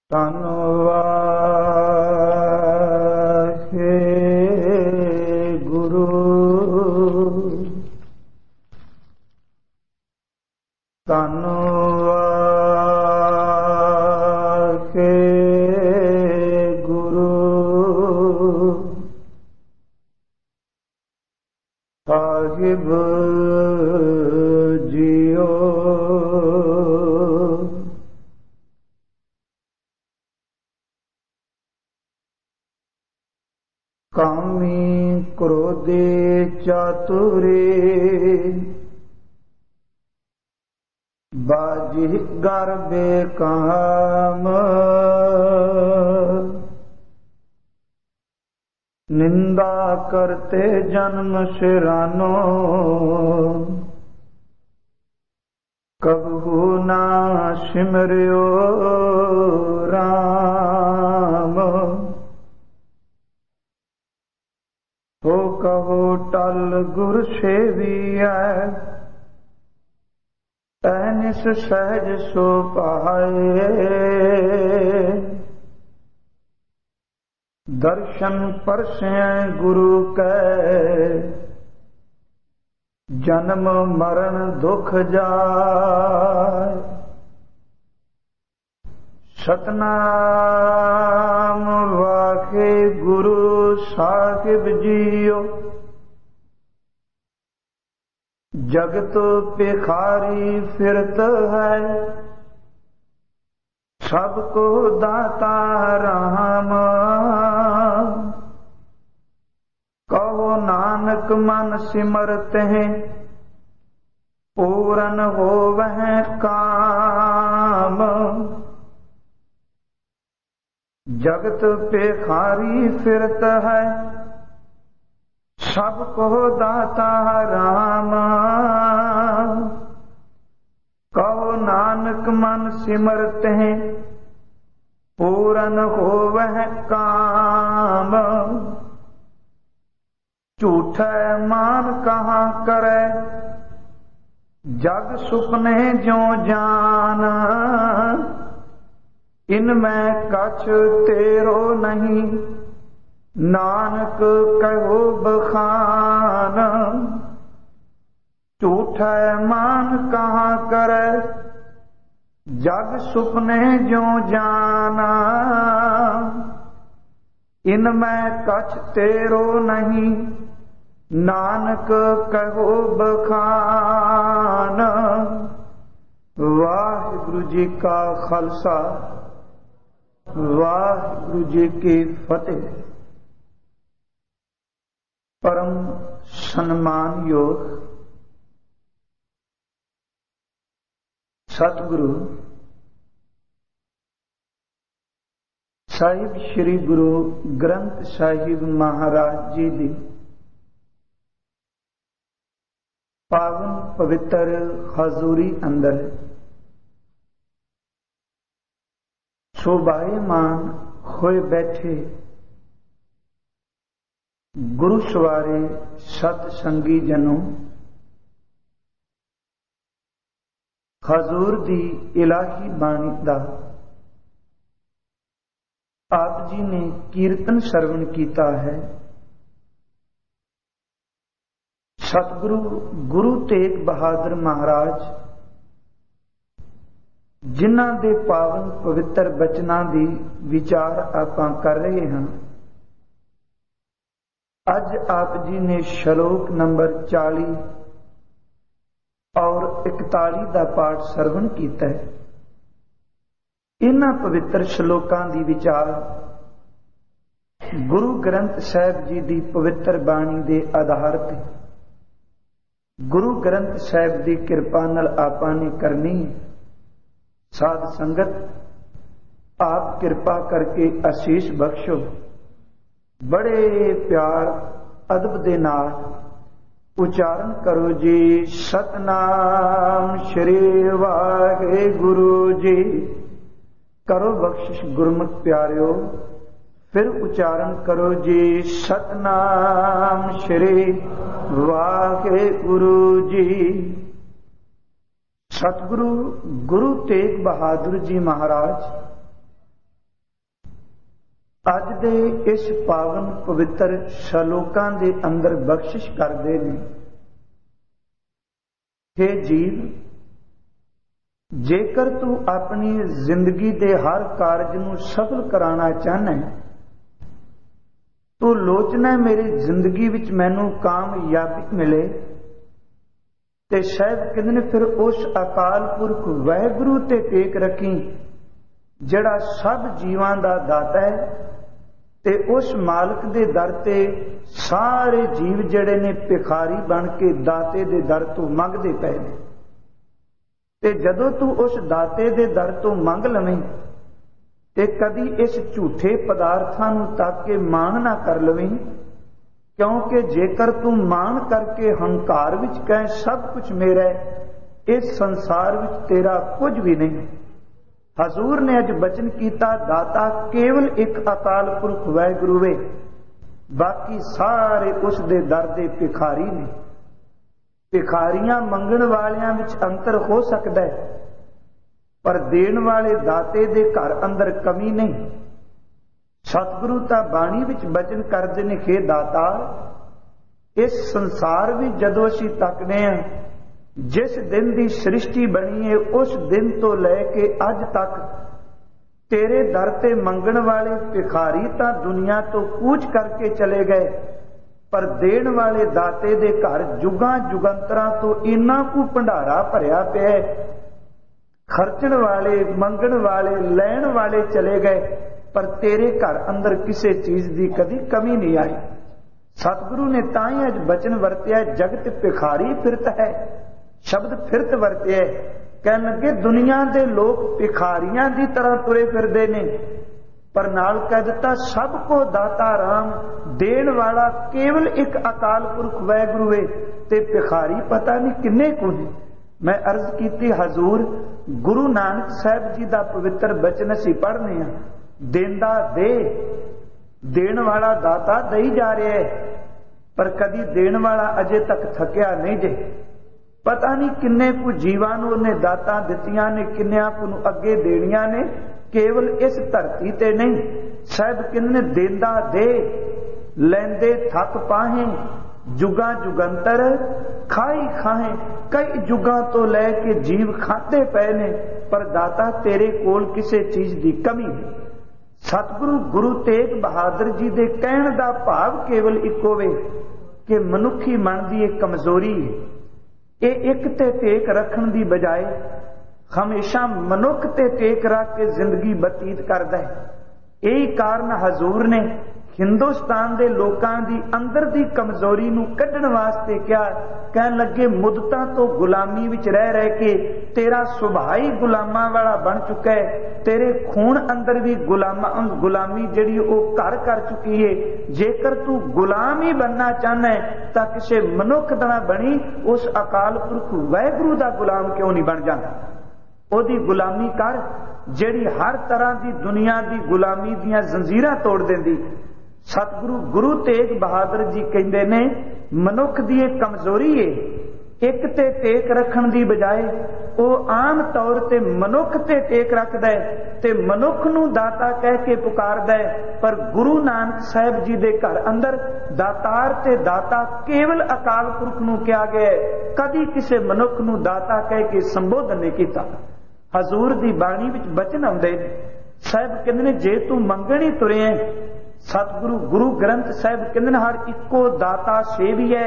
ਧੰਨ ਵਾਹਿਗੁਰੂ ਧੰਨ ਵਾਹਿਗੁਰੂ ਸਾਹਿਬ ਜੀਓ। ਕਾਮੀ ਕ੍ਰੋਧੀ ਚਾਤੁਰੀ ਬਾਜੀਗਰ ਬੇਕਾਮ। ਨਿੰਦਾ ਕਰਤੇ ਜਨਮ ਸਿਰਾਨੋ ਕਬਹੂ ਨਾ ਸਿਮਰਿਓ ਰਾਮ। ਹੋ ਕਹੋ ਟਲ ਗੁਰ ਸੇਵੀਐ ਤੈਨਿਸ ਸਹਿਜ ਸੋ ਪਾਏ। ਦਰਸ਼ਨ ਪਰਸੈ ਗੁਰੂ ਕੈ ਜਨਮ ਮਰਨ ਦੁਖ ਜਾਏ। ਸਤਨਾਮ ਵਾਹਿਗੁਰੂ ਸਾਹਿਬ ਜੀਓ। ਜਗਤ ਭਿਖਾਰੀ ਫਿਰਤ ਹੈ ਸਭ ਕੋ ਦਾਤਾ ਰਾਮ। ਕਹੋ ਨਾਨਕ ਮਨ ਸਿਮਰਤਿ ਪੂਰਨ ਹੋਵਹਿ ਕਾਮ। ਜਗਤ ਭਿਖਾਰੀ ਫਿਰਤ ਹੈ ਸਭ ਕੋ ਦਾਤਾ ਰਾਮ। ਕਹੋ ਨਾਨਕ ਮਨ ਸਿਮਰਤਿ ਪੂਰਨ ਹੋਵਹਿ ਕਾਮ। ਝੂਠੈ ਮਾਨ ਕਹਾਂ ਕਰੈ ਜਗ ਸੁਪਨੇ ਜਿਉ ਜਾਨ। ਇਨਮੈ ਕਛ ਤੇਰੋ ਨਹੀਂ ਨਾਨਕ ਕਹੋ ਬਖਾਨ। ਝੂਠੈ ਮਾਨ ਕਹਾਂ ਕਰੈ ਜਗ ਸੁਪਨੇ ਜਿਉ ਜਾਨ। ਇਨਮੈ ਕਛ ਤੇਰੋ ਨਹੀਂ ਨਾਨਕ ਕਹੋ ਬਖਾਨ। ਵਾਹਿਗੁਰੂ ਜੀ ਕਾ ਖਾਲਸਾ ਵਾਹਿਗੁਰੂ ਜੀ ਕੀ ਫਤਿਹ। ਪਰਮ ਸਨਮਾਨਯੋਗ ਸਤਿਗੁਰੂ ਸਾਹਿਬ ਸ੍ਰੀ ਗੁਰੂ ਗ੍ਰੰਥ ਸਾਹਿਬ ਮਹਾਰਾਜ ਜੀ ਦੀ ਪਾਵਨ ਪਵਿੱਤਰ ਹਜ਼ੂਰੀ ਅੰਦਰ ਸ਼ੋਭਾਇਮਾਨ ਹੋਏ ਬੈਠੇ ਗੁਰੂ ਸਵਾਰੇ ਸਤ ਸੰਗੀ ਜਨੋ। ਹਜ਼ੂਰ ਦੀ ਇਲਾਹੀ ਬਾਣੀ ਦਾ ਆਪ ਜੀ ਨੇ ਕੀਰਤਨ ਸਰਵਣ ਕੀਤਾ ਹੈ। ਸਤਿਗੁਰੂ ਗੁਰੂ ਤੇਗ ਬਹਾਦਰ ਮਹਾਰਾਜ ਜਿਨ੍ਹਾਂ ਦੇ ਪਾਵਨ ਪਵਿੱਤਰ ਬਚਨਾਂ ਦੀ ਵਿਚਾਰ ਆਪਾਂ ਕਰ ਰਹੇ ਹਾਂ। ਅੱਜ ਆਪ ਜੀ ਨੇ ਸ਼ਲੋਕ ਨੰਬਰ 40 ਔਰ 41 ਦਾ ਪਾਠ ਸਰਵਣ ਕੀਤਾ ਹੈ। ਇਹਨਾਂ ਪਵਿੱਤਰ ਸ਼ਲੋਕਾਂ ਦੀ ਵਿਚਾਰ ਗੁਰੂ ਗ੍ਰੰਥ ਸਾਹਿਬ ਜੀ ਦੀ ਪਵਿੱਤਰ ਬਾਣੀ ਦੇ ਆਧਾਰ ਤੇ ਗੁਰੂ ਗ੍ਰੰਥ ਸਾਹਿਬ ਦੀ ਕਿਰਪਾ ਨਾਲ ਆਪਾਂ ਨੇ ਕਰਨੀ। ਸਾਧ ਸੰਗਤ ਆਪ ਕਿਰਪਾ ਕਰਕੇ ਅਸੀਸ ਬਖਸ਼ੋ। ਬੜੇ ਪਿਆਰ ਅਦਬ ਦੇ ਨਾਲ ਉਚਾਰਨ ਕਰੋ ਜੀ। ਸਤਨਾਮ ਸ਼੍ਰੀ ਵਾਹਿਗੁਰੂ ਜੀ। ਕਰੋ ਬਖਸ਼ਿਸ਼ ਗੁਰਮੁਖ ਪਿਆਰਿਓ। ਫਿਰ ਉਚਾਰਨ ਕਰੋ ਜੀ। ਸਤਨਾਮ ਸ਼੍ਰੀ ਵਾਹਿਗੁਰੂ ਜੀ। ਸਤਿਗੁਰੂ ਗੁਰੂ ਤੇਗ ਬਹਾਦਰ ਜੀ ਮਹਾਰਾਜ अज दे इस पावन पवित्र शलोकां दे अंदर बख्शिश करदे ने। हे जीव, जेकर तू अपनी जिंदगी दे हर कारज नूं सफल कराना चाहना है, तो लोचना मेरी जिंदगी विच मैनू कामयाबी मिले, ते शायद कितने फिर उस अकाल पुरख वाहिगुरू ते टेक रखी जिहड़ा सब जीवां दा दाता है, ते उस मालिक दे दर ते सारे जीव जिहड़े ने भिखारी बन के दाते दे दर तो मंगदे पए ने। ते जदों तू उस दाते दे दर तो मंग लवें ते कदी इस झूठे पदार्थां नूं तक के मान ना कर लवें, क्योंकि जेकर तू मान करके हंकार विच कहे सब कुछ मेरा है, इस संसार विच तेरा कुछ भी नहीं। हजूर ने अज बचन किया, दाता केवल एक अकाल पुरख वाहिगुरू वे, बाकी सारे उस दे दर दे भिखारी ने। भिखारियां मंगण वालियां विच अंतर हो सकता है, पर देण वाले दाते दे घर अंदर कमी नहीं। सतगुरु तां बाणी विच बचन करदे ने, हे दाता, इस संसार विच जदों असीं तकने आ, जिस दिन दी सृष्टि बनी है उस दिन तो लैके अज तक तेरे दर ते मंगण वाले भिखारी तां दुनिया तो कूच करके चले गए, पर देण वाले दाते दे घर जुगां जुगंतरां तो इन्ना कु भंडारा भरिया पिया है। खर्चण वाले, मंगण वाले, लैण वाले चले गए, पर तेरे घर अंदर किसी चीज की कभी कमी नहीं आई। सतगुरु ने ताई अज बचन वरत्या, जगत भिखारी फिरत है, शब्द फिरत वरत्या। कहन लगे दुनिया दे लोग भिखारियां की तरह तुरे फिरदे ने, पर नाल कह दिता सब को दाता राम, देण वाला केवल एक अकाल पुरख वाहिगुरू है, ते भिखारी पता नहीं किन्ने को ने। मैं अर्ज की, हजूर गुरु नानक साहब जी का पवित्र बचन असीं पढ़ने आ, देंदा दे, देण वाला दाता दई जा रहा है, पर कदी देण वाला अजे तक थकिया नहीं जे। पता नहीं किन्ने को जीवां नूं उहने दातां दित्तियां ने, किन्नियां को नूं अगे देणियां ने, केवल इस धरती ते नहीं। साहब किन्ने देंदा दे, लैंदे थक पाहे, जुगां जुगंतर खाई खाए। कई जुगां तो लैके जीव खाते पे ने, पर दाता तेरे कोल किसी चीज की कमी नहीं। सतगुरु गुरु तेग बहादुर जी दे कहण दा भाव केवल इक्को वे कि मनुखी मन की एक कमजोरी है, ये एक ते टेक रखण दी बजाय हमेशा मनुख ते टेक रख के जिंदगी बतीत करदा है। यही कारण हजूर ने हिंदुस्तान दे लोकां दी अंदर दी कमजोरी नूं कढण वास्ते क्या कहन लगे, मुद्दतां तो गुलामी विच रह रह के तेरा सुभाव ही गुलामां वाला बन चुका है, तेरे खून अंदर भी गुलामी जिहड़ी ओह घर कर चुकी है। जेकर तू गुलाम ही बनना चाहना है तां किसी मनुख दा ना बनी, उस अकाल पुरख वाहिगुरू दा गुलाम क्यों नहीं बन जांदा। ओहदी गुलामी कर जिहड़ी हर तरह की दुनिया की गुलामी दीयां जंजीरां तोड़ देंदी। सतगुरु गुरु तेग बहादुर जी कहते ने, मनुख की एक कमजोरी है, एक ते टेक रखण दी बजाय वह आम तौर ते मनुख ते टेक रखदा है ते मनुख नूं दाता कह के पुकारदा है। पर गुरु नानक साहब जी दे घर अंदर दातार ते दाता केवल अकाल पुरख नूं कहा गया है, कदी किसी मनुख नूं दाता कह के संबोधन नहीं किया। हजूर दी बाणी विच बचन आउंदे साहब कहंदे ने, जे तू मंगण ही तुरे है, सतगुरु गुरु ग्रंथ साहब कहंदे ने हर इक्को दाता सेवी है,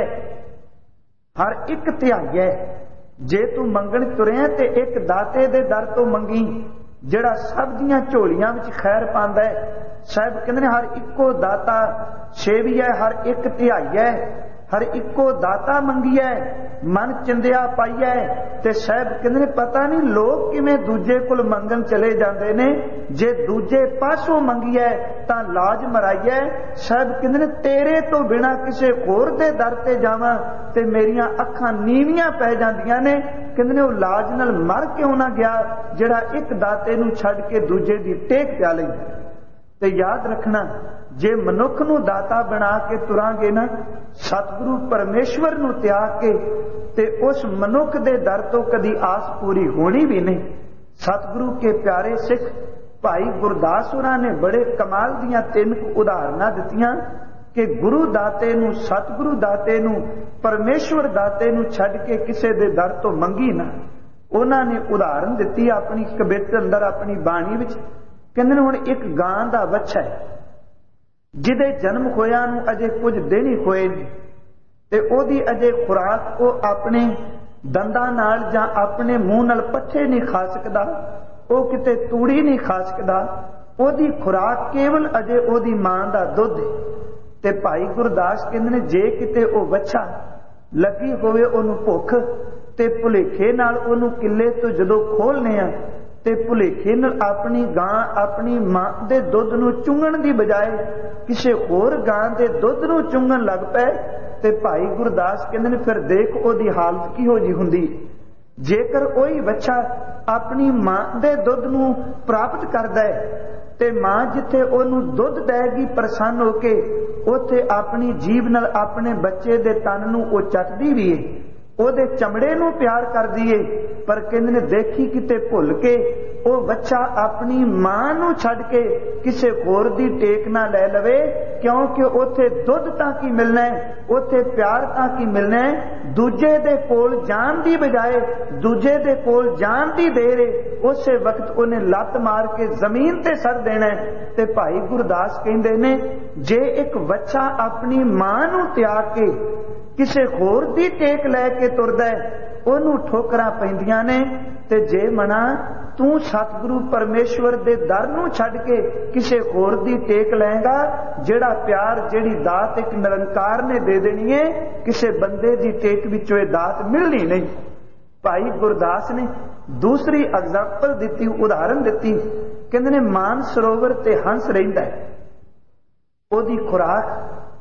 हर एक ध्याई है। जे तू मंगण तुरे ते एक दाते दे दर तो मंगी, जिहड़ा सब दियां झोलियां विच खैर पांदा है। साहब कहंदे ने हर इक्को दाता सेवी है, हर एक ध्याई है, हर इक्को दाता मंगी है, मन चिंदिया पाई है। ते साहब कहंदे ने पता नहीं लोग किवें दूजे कोल मंगण चले जांदे ने, जे दूजे पासों मंगी है तां लाज मराई है। साहब कहंदे ने तेरे तो बिना किसी होर दे दर ते जावां ते मेरियां अखां नीवियां पै जांदियां ने। कहंदे ने ओह लाज नाल मर क्यों ना गया जिहड़ा एक दाते नूं छड्ड के दूजे दी टेक पिया लैंदा। ते याद रखना, जे मनुख नूं दाता बना के तुरांगे ना, सतगुरु परमेश्वर नूं त्याग के, ते उस मनुख दे दर तो कदी आस पूरी होनी भी नहीं। सतगुरु के प्यारे सिख भाई गुरदास होरां ने बड़े कमाल दीयां 3 उदाहरणां दित्तियां कि गुरु दाते नूं, सतगुरु दाते नूं, परमेश्वर दाते नूं छड्ड के किसे दे दर तो मंगी ना। उन्हां ने उदाहरण दित्ती अपनी कवित अंदर, अपनी बाणी विच। कहंदे ने हुण एक गां दा बच्चा है जिहदे जन्म होया नूं अजे कुछ दिन ही होए ने ते ओदी अजे खुराक वो अपने दंदां नाल जां अपने मूंह नाल पट्ठे नहीं खा सकदा, वो किते तूड़ी नहीं खा सकदा, ओदी खुराक केवल अजे ओदी मां दा दुध है। ते भाई गुरदास कहंदे ने जे किते ओ बच्चा लगी होवे ओनू भुख ते भुलेखे नाल ओनू किले तो जदों खोलने आ ते भुलेखे नाल अपनी गां अपनी मां दे दुध नूं चुंगण दी बजाय किसे होर गां दे दुध नूं चुंगण लग पए ते भाई गुरदास कहंदे ने फिर देख ओदी हालत किहो जी हुंदी। जेकर ओही बच्चा अपनी मां दे दुध नूं प्राप्त करदा है ते मां जिथे ओनू दुध देगी प्रसन्न होके, उथे अपनी जीभ नाल अपने बच्चे दे तन नूं ओ चटदी भी है, ओदे चमड़े नूं प्यार करदी है। पर कहंदे ने देखी किते भुल के ओ बच्चा अपनी मां नूं छड्ड के किसे होर दी टेक ना लै लवे, क्योंकि उथे दुध तां की मिलना है, उथे प्यार तां की मिलना है। दूजे दे कोल जान दी बजाय दूजे दे कोल जान दी देर है, उसे वक्त उन्हें लत मार के जमीन ते सड़ देना है। ते भाई गुरदास कहंदे ने जे एक बच्चा अपनी मां नूं त्याग के किसे होर दी टेक लै के तुरदा है, ओनू ठोकरां पैंदियां ने। ते जे मना तू सतगुरु परमेश्वर दे दर नूं छड्ड के किसे होर दी टेक लैंगा, जेड़ा प्यार जेड़ी दात एक निरंकार ने दे देनी है, किसे बंदे दी टेक विचों ये दात मिलनी नहीं। भाई गुरदास ने दूसरी एग्जाम्पल दिती, उदाहरण दिती। कहंदे ने मान सरोवर ते हंस रहिंदा है, ओदी खुराक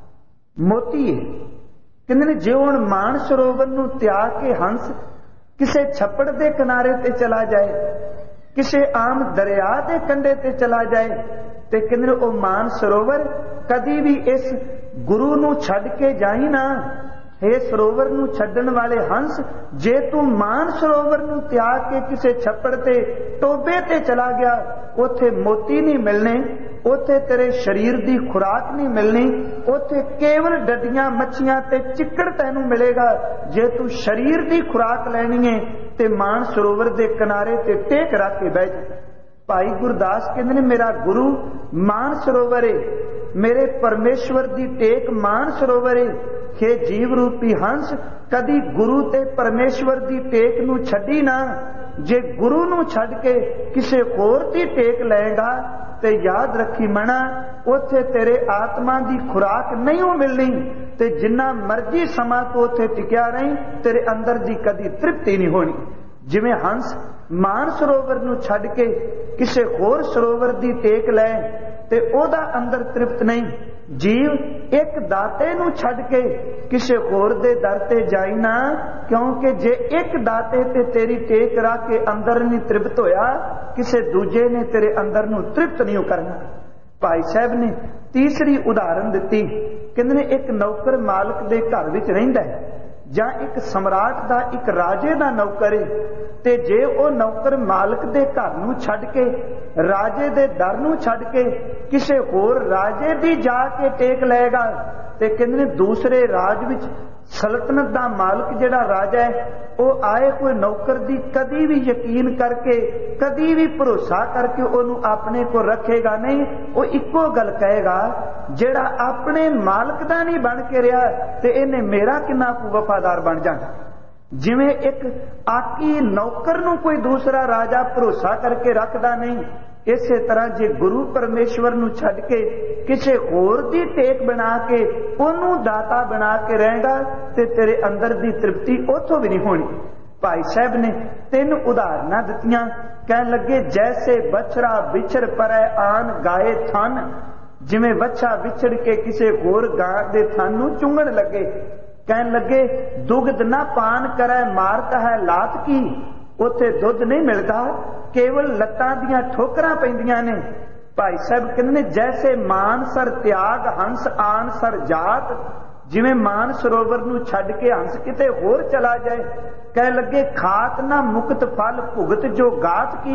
मोती है। कहंदे ने जे हुण मान सरोवर नूं त्याग के हंस किसे छप्पड़ दे किनारे ते चला जाए, किसे आम दरिया दे कंढे ते चला जाए, ते कहंदे ने ओ मान सरोवर कदी भी इस गुरु नूं छड्ड के जाई ना। हे सरोवर नूं छड्डण वाले हंस, जे तू मान सरोवर नूं त्याग के किसे छप्पड़ ते टोबे ते चला गया, उथे मोती नहीं मिलने, उथे तेरे शरीर दी खुराक नहीं मिलनी, उथे केवल डडियां मच्छियां ते चिक्कड़ तैनू मिलेगा। जे तू शरीर दी खुराक लैनी है ते मान सरोवर दे किनारे ते टेक रख के बैठ। भाई गुरदास कहंदे ने मेरा गुरु मान सरोवर है, मेरे परमेश्वर दी टेक मान सरोवर है। हे जीव रूपी हंस, कदी गुरु ते परमेश्वर दी टेक नूं छड्डी ना। जे गुरु नूं छड्ड के किसे होर दी टेक लएगा ते याद रखी मना, उथे तेरे आत्मा दी खुराक नहीं हो मिलनी, ते जिन्ना मर्जी समा तो उथे टिकिया रही, तेरे अंदर दी कदी तृप्ति नहीं होनी। जिवें हंस मान सरोवर नूं छड्ड के किसे होर सरोवर दी टेक लै ते ओदा अंदर तृप्त नहीं, जीव एक दाते नूं छड्ड के किसे होर दे दर ते जाई ना, क्योंकि जे एक दाते ते तेरी टेक रख के अंदर नहीं तृप्त होया, किसे दूजे ने तेरे अंदर नूं तृप्त नहीं करना। भाई साहब ने तीसरी उदाहरण दिती। कहंदे ने एक नौकर मालक दे घर विच रहिंदा है, जां एक सम्राट दा एक राजे दा नौकर है, ते जे ओ नौकर मालक दे घर नूं छड्ड के राजे दे दर नूं छड्ड के किसे होर राजे दी जाके टेक लएगा, ते कहंदे ने दूसरे राज विच सल्तनत दा मालक जिहड़ा राजा है, वो आए कोई नौकर दी कदी भी यकीन करके कदी भी भरोसा करके ओनू अपने को रखेगा नहीं। वो इक्को गल कहेगा, जिहड़ा अपने मालक दा नहीं बन के रहा ते इहने मेरा किन्ना वफादार बन जाना। जिवें एक आकी नौकर नूं कोई दूसरा राजा भरोसा करके रखदा नहीं, इसे तरह जे गुरु परमेश्वर नूं छड्ड के किसे होर दी टेक बना के ओनू दाता बना के रहेगा, ते तेरे अंदर दी तृप्ति उथों भी नहीं होनी। भाई साहब ने 3 उदाहरणां दित्तियां। कहन लगे जैसे बछड़ा विछड़ परै आन गाए थन, जिवें बच्छा विछड़ के किसे होर गां दे थन नूं चुंगण लगे। कहन लगे दुग्ध ना पान करे मारता है लात की, उथे दुध नहीं मिलता, केवल लत्तां दियां ठोकरां पैंदियां ने। भाई साहब कहंदे ने जैसे मान सर त्याग हंस आन सर जात, जिवें मान सरोवर नूं छड्ड के हंस किते होर चला जाए। कह लगे खात ना मुक्त फल भुगत जो गात की,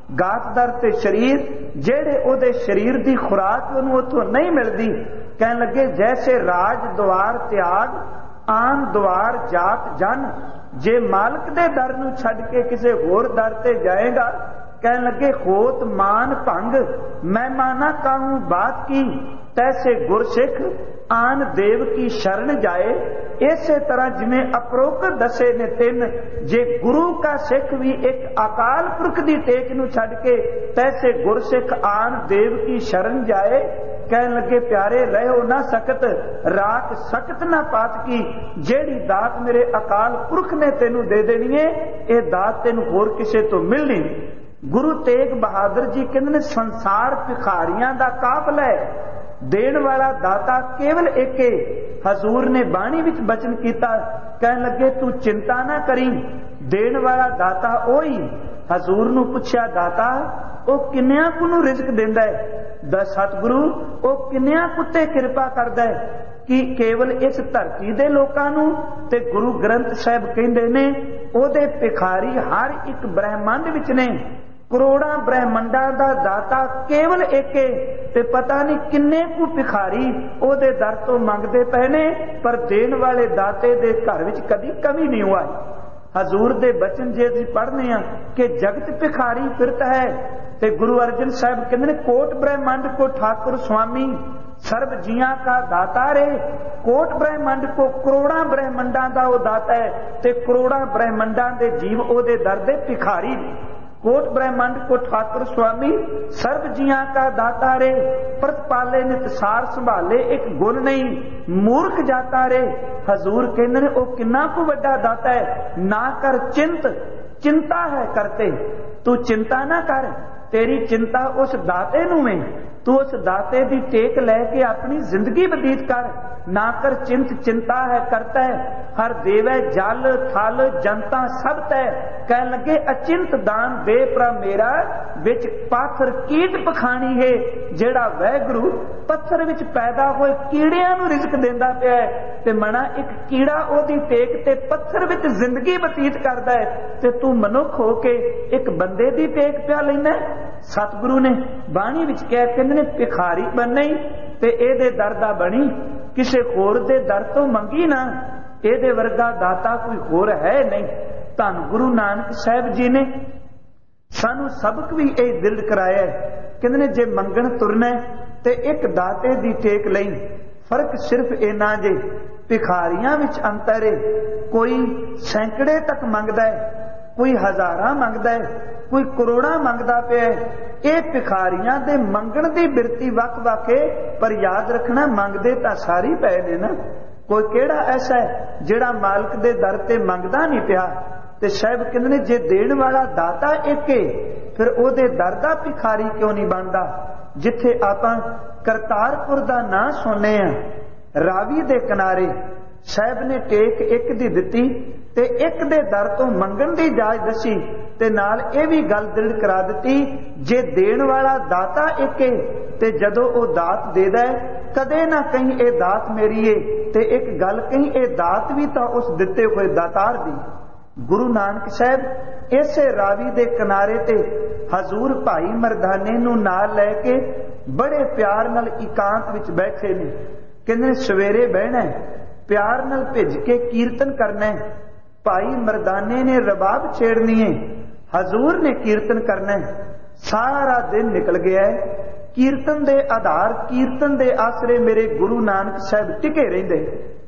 गातदार ते शरीर जेड़े ओदे शरीर दी खुराक उन्होंने उतों नहीं मिलती। कहन लगे जैसे राज द्वार त्याग आन द्वार जात जन, जे मालक दे दर नूं छड्ड के किसे होर दर ते जाएगा, कहन लगे होत मान भंग मैं माना काहूं बात की, तैसे गुरसिख आन देव की शरण जाए। इसे तरह जिमें अपरोक्त दसे ने तीन, जे गुरु का सिख भी एक अकाल पुरख दी टेक नूं छड्ड के तैसे गुरसिख आन देव की शरण जाए। कहन लगे प्यारे रहो ना सकत राख सकत ना पात की, जेड़ी दात मेरे अकाल पुरख ने तेनू दे देनी है, ये दात तेनू होर किसे तो मिलनी। गुरु तेग बहादुर जी कहते ने संसार भिखारियां दा काफिला है, देण वाला दाता केवल एके। हजूर ने बाणी विच बचन किया, कहन लगे तू चिंता ना करी, देण वाला दाता ओही। हजूर नूं पुछया दाता ओ किन्नियां कु नूं रिज़्क देंदा है? दस सतगुरु ओ किन्नियां कुत्ते कृपा करदा है कि केवल इस धरती दे लोकां नूं? ते गुरु ग्रंथ साहिब कहंदे ने ओदे भिखारी हर एक ब्रह्मंड विच ने, करोड़ा ब्रह्मंडा दा दाता केवल एके, ते पता नहीं किन्ने कु भिखारी ओदे दर तो मंगदे पए ने, पर देण वाले दाते दे घर विच कदी कमी नहीं हुई। हजूर दे बचन जे असीं पढ़ने आ कि जगत भिखारी फिरत है, ते गुरु अर्जन साहिब कहंदे ने कोट ब्रह्मंड को ठाकुर स्वामी सर्व जिया का दाता रे। कोट ब्रह्मंड को करोड़ा ब्रह्मंडा दा ओ दाता है, ते करोड़ा ब्रह्मंडा दे जीव ओदे दर दे भिखारी। कोट ब्रह्मंड को ठाकुर स्वामी सर्व जिया का दाता रे, प्रतिपाले नितसार संभाले एक गुण नहीं मूर्ख जाता रे। हजूर कहते ने ओ किन्ना को वड्डा दाता है, ना कर चिंत चिंता है करते, तू चिंता ना कर, तेरी चिंता उस दाते नूं है, तू उस दाते दी टेक लैके अपनी जिंदगी बतीत कर। ना कर चिंत चिंता है करता है, हर देवै जल थल जनता सब तय। कहन लगे अचिंत दान दे प्रा मेरा, विच पाथर कीट पखानी है, जेड़ा वैगुरु पत्थर विच पैदा होए कीड़ियां नूं रिज़्क देंदा पिया है, ते मना एक कीड़ा ओदी टेक ते पत्थर विच जिंदगी बतीत करदा है, ते तू मनुख हो के एक बंदे दी टेक पिया लैंदा है। सतगुरु ने बाणी विच कह कहंदे ने भिखारी बनी ते एदे दर दा बनी, किसे होर दे दर तो मंगी ना, एदे वर्गा दाता कोई होर है नहीं। धन गुरु नानक साहिब जी ने सानू सबक भी यह दिल कराया है, कहंदे ने जे मंगण तुरना ते एक दाते दी टेक लई। फर्क सिर्फ इना जे भिखारियां विच अंतर है, कोई सैकड़े तक मंगदा है, कोई हजारां मंगदा है, कोई करोड़ा मंगदा पिया है। ये भिखारियां दे मंगण दी बिरती वक वक है, पर याद रखना मंगदे तां सारी पए ने ना। कोई केड़ा ऐसा है जिहड़ा मालक दे दर ते मंगदा नहीं पिया। ते साहिब कहंदे ने जे देण वाला दाता एक है, फिर ओदे दर दा भिखारी क्यों नहीं बनदा। जिथे आपां करतारपुर दा नां सुनने आ, रावी दे किनारे साहिब ने टेक एक दी दिती ते एक दे दर तो मंगण दी जाच दसी, ते नाल ये भी गल दृढ़ करा दी, जे देण वाला दाता एक है ते जदों ओ दात देदा है कदे ना कहीं ए दात मेरी है, ते एक गल कहीं ए दात भी तां उस दिते हुए दातार दी। गुरु नानक साहिब इसे रावी दे किनारे ते हजूर भाई मरदाने नूं नाल लैके बड़े प्यार नाल एकांत विच बैठे ने। कहंदे सवेरे बहना है, प्यार नाल भिज के कीर्तन करना है। भाई मरदाने ने रबाब छेड़नी है, हजूर ने कीर्तन करना है। सारा दिन निकल गया है, कीर्तन दे आधार कीर्तन दे आसरे मेरे गुरु नानक साहिब टिके रहिंदे।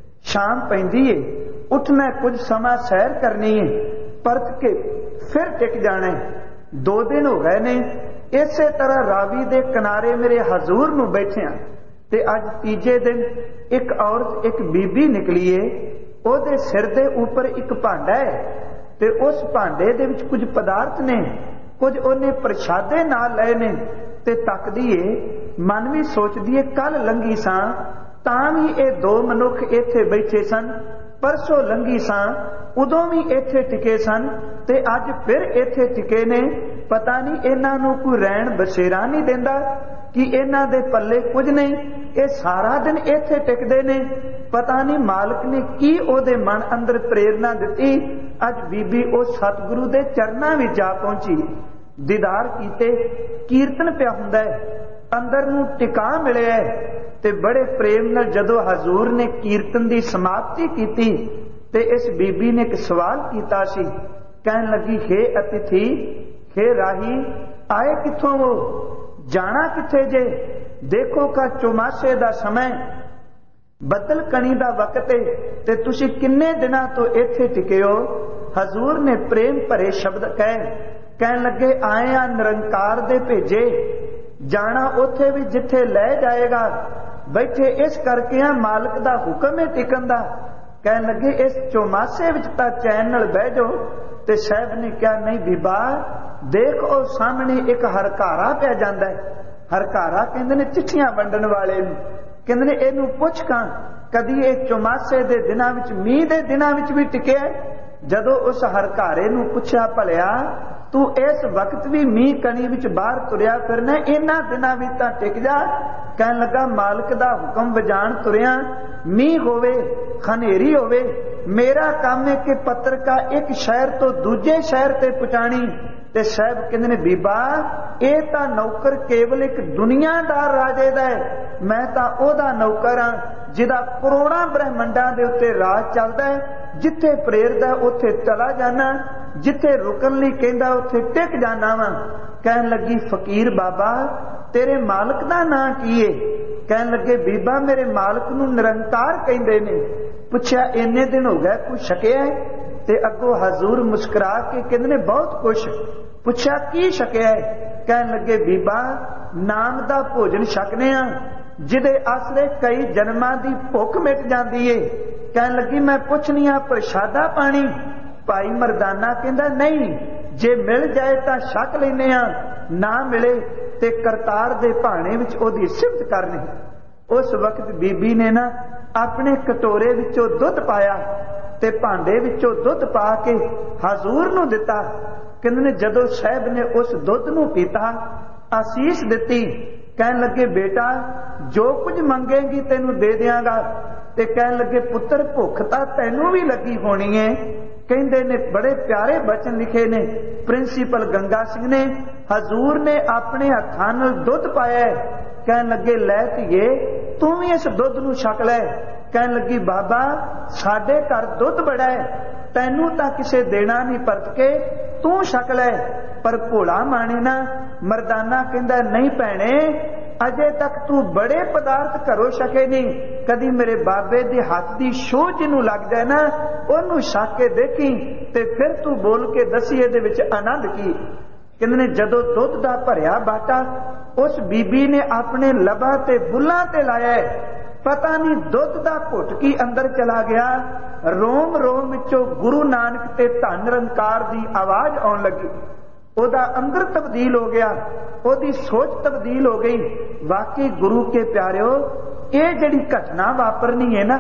शाम पैंदी है, उठना कुछ समा सैर करनी है, परत के फिर टिक जाना है। 2 दिन हो गए ने इसे तरह रावी दे किनारे मेरे हजूर नूं बैठिया, ते अज तीजे दिन एक औरत एक बीबी निकली है, ओदे सिर दे ऊपर एक भांडा है, ते उस भांडे दे विच कुछ पदार्थ ने, कुछ ओने प्रशादे नाल लए ने। ते तकदी है, मन भी सोचदी है कल लंघी सां तां भी ये 2 मनुख इत्थे बैठे सन, परसों लंघी सां उदों भी इत्थे टिके सन, ते अज फिर इत्थे टिके ने। पता नहीं इन्हां नूं कोई रैण बसेरा नहीं देंदा कि इन्हां दे पल्ले कुछ नहीं, ये सारा दिन इत्थे टिकदे ने। पता नहीं मालिक ने की ओदे मन अंदर प्रेरणा दिती, अज बीबी उस सतगुरु दे चरनां विच जा पहुंची। दीदार कीते, कीर्तन पिया हुंदा है, अंदर नूं टिका मिलिया है। ते बड़े प्रेम नाल जदों हजूर ने कीर्तन की समाप्ति की ते इस बीबी ने एक सवाल किया सी। कहन लगी, हे अतिथि, हे राही, आए किथों वो, जाना किथे जे? देखो का चौमासे दा समय, बदल कणी दा वक्त है, ते तुसी किन्ने दिनां तो इत्थे टिके हो? हजूर ने प्रेम भरे शब्द कहे, कहन लगे, आए आ निरंकार दे भेजे, जाना उथे भी जिथे लै जाएगा, बैठे इस करके आ मालिक दा हुक्म है टिकन दा। कहन लगे, इस चौमासे विच तां चैन नाल बह जाओ। ते साहब ने कहा, नहीं बीबा, देख ओ सामने एक हरकारा पिया जांदा है। हरकारा कहंदे ने चिट्ठियां वंडण वाले नूं, कहंदे ने इहनूं पुੱਛ कां कदी ये चौमासे दे दिनां विच, मींह दे दिनां विच भी टिकिया? जदों उस हरकारे नूं पुੱਛਿਆ, भलिया तू इस वक्त भी मींह कणी विच बाहर तुरिया फिरना, इन्हां दिनां विच तां टिक जा। कहन लगा, मालिक दा हुक्म वजाण तुरिया, मींह होवे, खनेरी होवे, मेरा काम है कि पत्रिका एक शहर तो दूजे शहर ते पहुंचाणी। ते साहब कहंदे ने, बीबा ये तां नौकर केवल एक दुनियादार राजे दा है, मैं तां ओहदा नौकर हां जिहदा करोड़ां ब्रह्मंडां दे उत्ते राज चलदा है। जिथे प्रेरदा उत्थे चला जाना, जिथे रुकन लई कहंदा उत्थे टिक जाना वा। कहन लगी, फकीर बाबा, तेरे मालिक दा नां की है? कहन लगे, बीबा मेरे मालिक नूं निरंकार कहंदे ने। पुछया, इन्ने दिन हो गए, कुछ छकिया है? ते अगों हजूर मुस्कुरा के कहंदे ने, बहुत कुछ। पुछया, की छकिया है? कहन लगे, बीबा नाम दा भोजन छकने आ, जिदे आसरे कई जन्मां दी भुख मिट जांदी है। कहन लगी, मैं पुछनी आ प्रशादा पानी? भाई मरदाना कहंदा, नहीं, जे मिल जाए तां छक लैने आ, ना मिले ते करतार दे भाणे विच ओहदी सिफत करनी। उस वक्त बीबी ने ना अपने कटोरे विचों दुध पाया ते भांडे विचों दुध पा के हजूर नूं दिता। कहंदे ने, जदों साहब ने उस दुध नूं पीता, आसीस दिती। कहन लगे, बेटा जो कुछ मंगेगी तेनू दे दियांगा। ते कहन लगे, पुत्र भुख तां तैनू भी लगी होनी है। कहंदे ने, बड़े प्यारे बचन लिखे ने प्रिंसीपल गंगा सिंह ने। हजूर ने अपने हत्थां नाल दुध पाया। कहन लगे, लै धीए, तू भी इस दुध नूं छक लै। कहन लगी, बाबा साडे घर दुध बड़ा है, तैनू तां किसे देना नहीं, परत के तू छक लै। पर भोला माने ना मरदाना कहंदा, नहीं भैणे, अजे तक तू बड़े पदार्थ घरों छके नहीं, कदी मेरे बाबे दे हाथ दी शोह जिन्नू लग जाए ना, ओनू छक के देखी ते फिर तू बोल के दसी इहदे विच आनंद की। कहंदे ने, जदों दुध दा भरिया बाटा उस बीबी ने अपने लबां ते बुल्लां ते लाया, पता नहीं दुध दा घुट की अंदर चला गया, रोम रोम विचों गुरु नानक ते धन निरंकार दी आवाज आउण लगी। ओदा अंदर तब्दील हो गया, ओदी सोच तब्दील हो गई। वाकई गुरु के प्यारिओ, ये जिहड़ी घटना वापरनी है ना,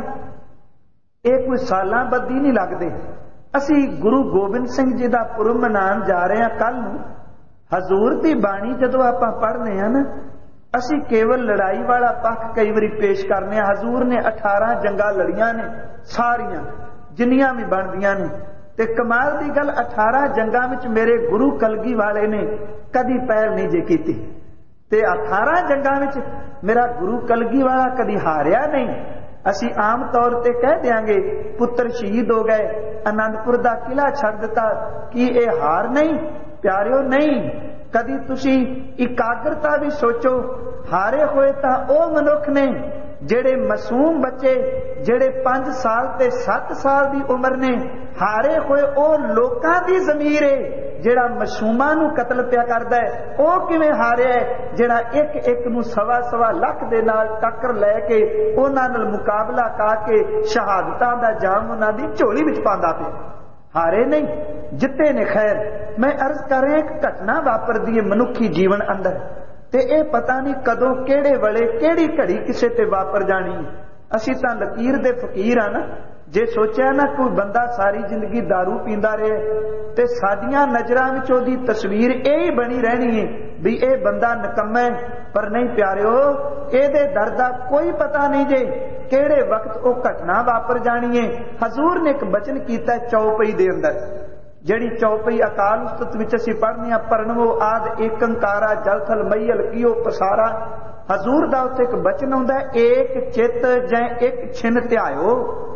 ये कोई सालां बद्धी नहीं लगदे। असी गुरु गोबिंद सिंह जी दा पुरब मनाउण जा रहे हैं कल नूं। हजूर दी बाणी जदों आपां पढ़ने हैं ना, असी केवल लड़ाई वाला पक्ष कई बारी पेश करने। हजूर ने 18 जंगां लड़ियां ने, सारियां जिन्नियां भी बनदियां ने। ते कमाल दी गल, 18 जंगां विच मेरे गुरु कलगी वाले ने कदी पैर नहीं जे कीती। ते 18 जंगां विच मेरा गुरु कलगी वाला कदी हारिया नहीं। असी आम तौर ते कह देंगे पुत्र शहीद हो गए, आनंदपुर दा किला छड़ दिता, कि यह हार नहीं? प्यारिओ नहीं। कदी तुसी इकाग्रता भी सोचो, हारे होए तां ओह मनुख ने जेड़े मासूम बच्चे, जेड़े 5 साल ते 7 साल दी उम्र ने, हारे होए ओह लोकां दी ज़मीर है जेड़ा मासूमां नूं कतल पिया करदा है। ओह किवें हारिया है जेड़ा एक एक नूं 1.25 लाख दे नाल टक्कर लै के उहनां नाल मुकाबला करके शहादतां दा जाम उहनां दी झोली विच पांदा पिया। हारे नहीं, जिते ने। खैर, मैं अर्ज कर रहा एक घटना वापरदी है मनुखी जीवन अंदर, ते ये पता नहीं कदों केड़े वेले केड़ी घड़ी किसे ते वापर जानी। असी तां लकीर दे फकीर हाँ ना। जे सोचा ना कोई बंदा सारी जिंदगी दारू पींदा रहे ते साडियां नजरां विच ओहदी तस्वीर यही बनी रहनी है भी ये बंदा निकम्मा है। पर नहीं प्यारिओ, एदे दर दा कोई पता नहीं जे केड़े वक्त वो घटना वापर जानी है। हजूर ने एक बचन कीता चौपई दे अंदर, ਜਿਹੜੀ ਚੌਪਈ ਅਕਾਲ ਉਸਤਤ ਵਿੱਚ ਅਸੀਂ ਪੜ੍ਹਨੀ ਆ, ਪਰਨਵੋ ਆਦ ਏਕੰਕਾਰਾ ਜਲ ਥਲ ਮਈਲ ਕੀਓ ਪਸਾਰਾ। ਹਜ਼ੂਰ ਦਾ ਉੱਥੇ ਇੱਕ ਬਚਨ ਆਉਂਦਾ, ਏਕ ਚਿੱਤ ਜੈ ਇੱਕ ਛਿਨ ਧਿਆਇਓ।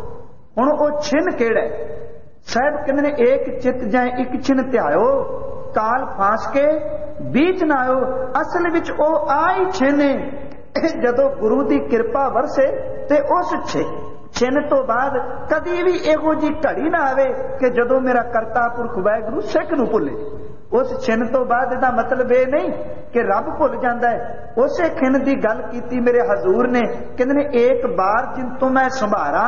ਹੁਣ ਉਹ ਛਿਨ ਕਿਹੜਾ? ਸਾਹਿਬ ਕਹਿੰਦੇ ਨੇ ਏਕ ਚਿੱਤ ਜੈ ਇੱਕ ਛਿਨ ਧਿਆਇਓ, ਕਾਲ ਫਾਂਸ ਕੇ ਬੀਚ ਨਾ ਆਇਓ। ਅਸਲ ਵਿੱਚ ਉਹ ਆਈ ਛਿਨ ਜਦੋਂ ਗੁਰੂ ਦੀ ਕਿਰਪਾ ਵਰਸੇ ਤੇ ਉਸ ਛਿਨ ਤੋਂ ਬਾਅਦ ਕਦੀ ਵੀ ਇਹੋ ਜਿਹੀ ਘੜੀ ਨਾ ਆਵੇ ਕਿ ਜਦੋਂ ਮੇਰਾ ਕਰਤਾ ਪੁਰਖ ਵਾਹਿਗੁਰੂ ਸਿੱਖ ਨੂੰ ਭੁੱਲੇ। ਉਸ ਛਿਨ ਤੋਂ ਬਾਅਦ ਇਹਦਾ ਮਤਲਬ ਇਹ ਨਹੀਂ ਕਿ ਰੱਬ ਭੁੱਲ ਜਾਂਦਾ ਹੈ। ਉਸੇ ਖਿਨ ਦੀ ਗੱਲ ਕੀਤੀ ਮੇਰੇ ਹਜ਼ੂਰ ਨੇ, ਕਹਿੰਦੇ ਨੇ ਏਕ ਬਾਰ ਜਿਨ ਤੋਂ ਮੈਂ ਸੰਭਾਰਾ,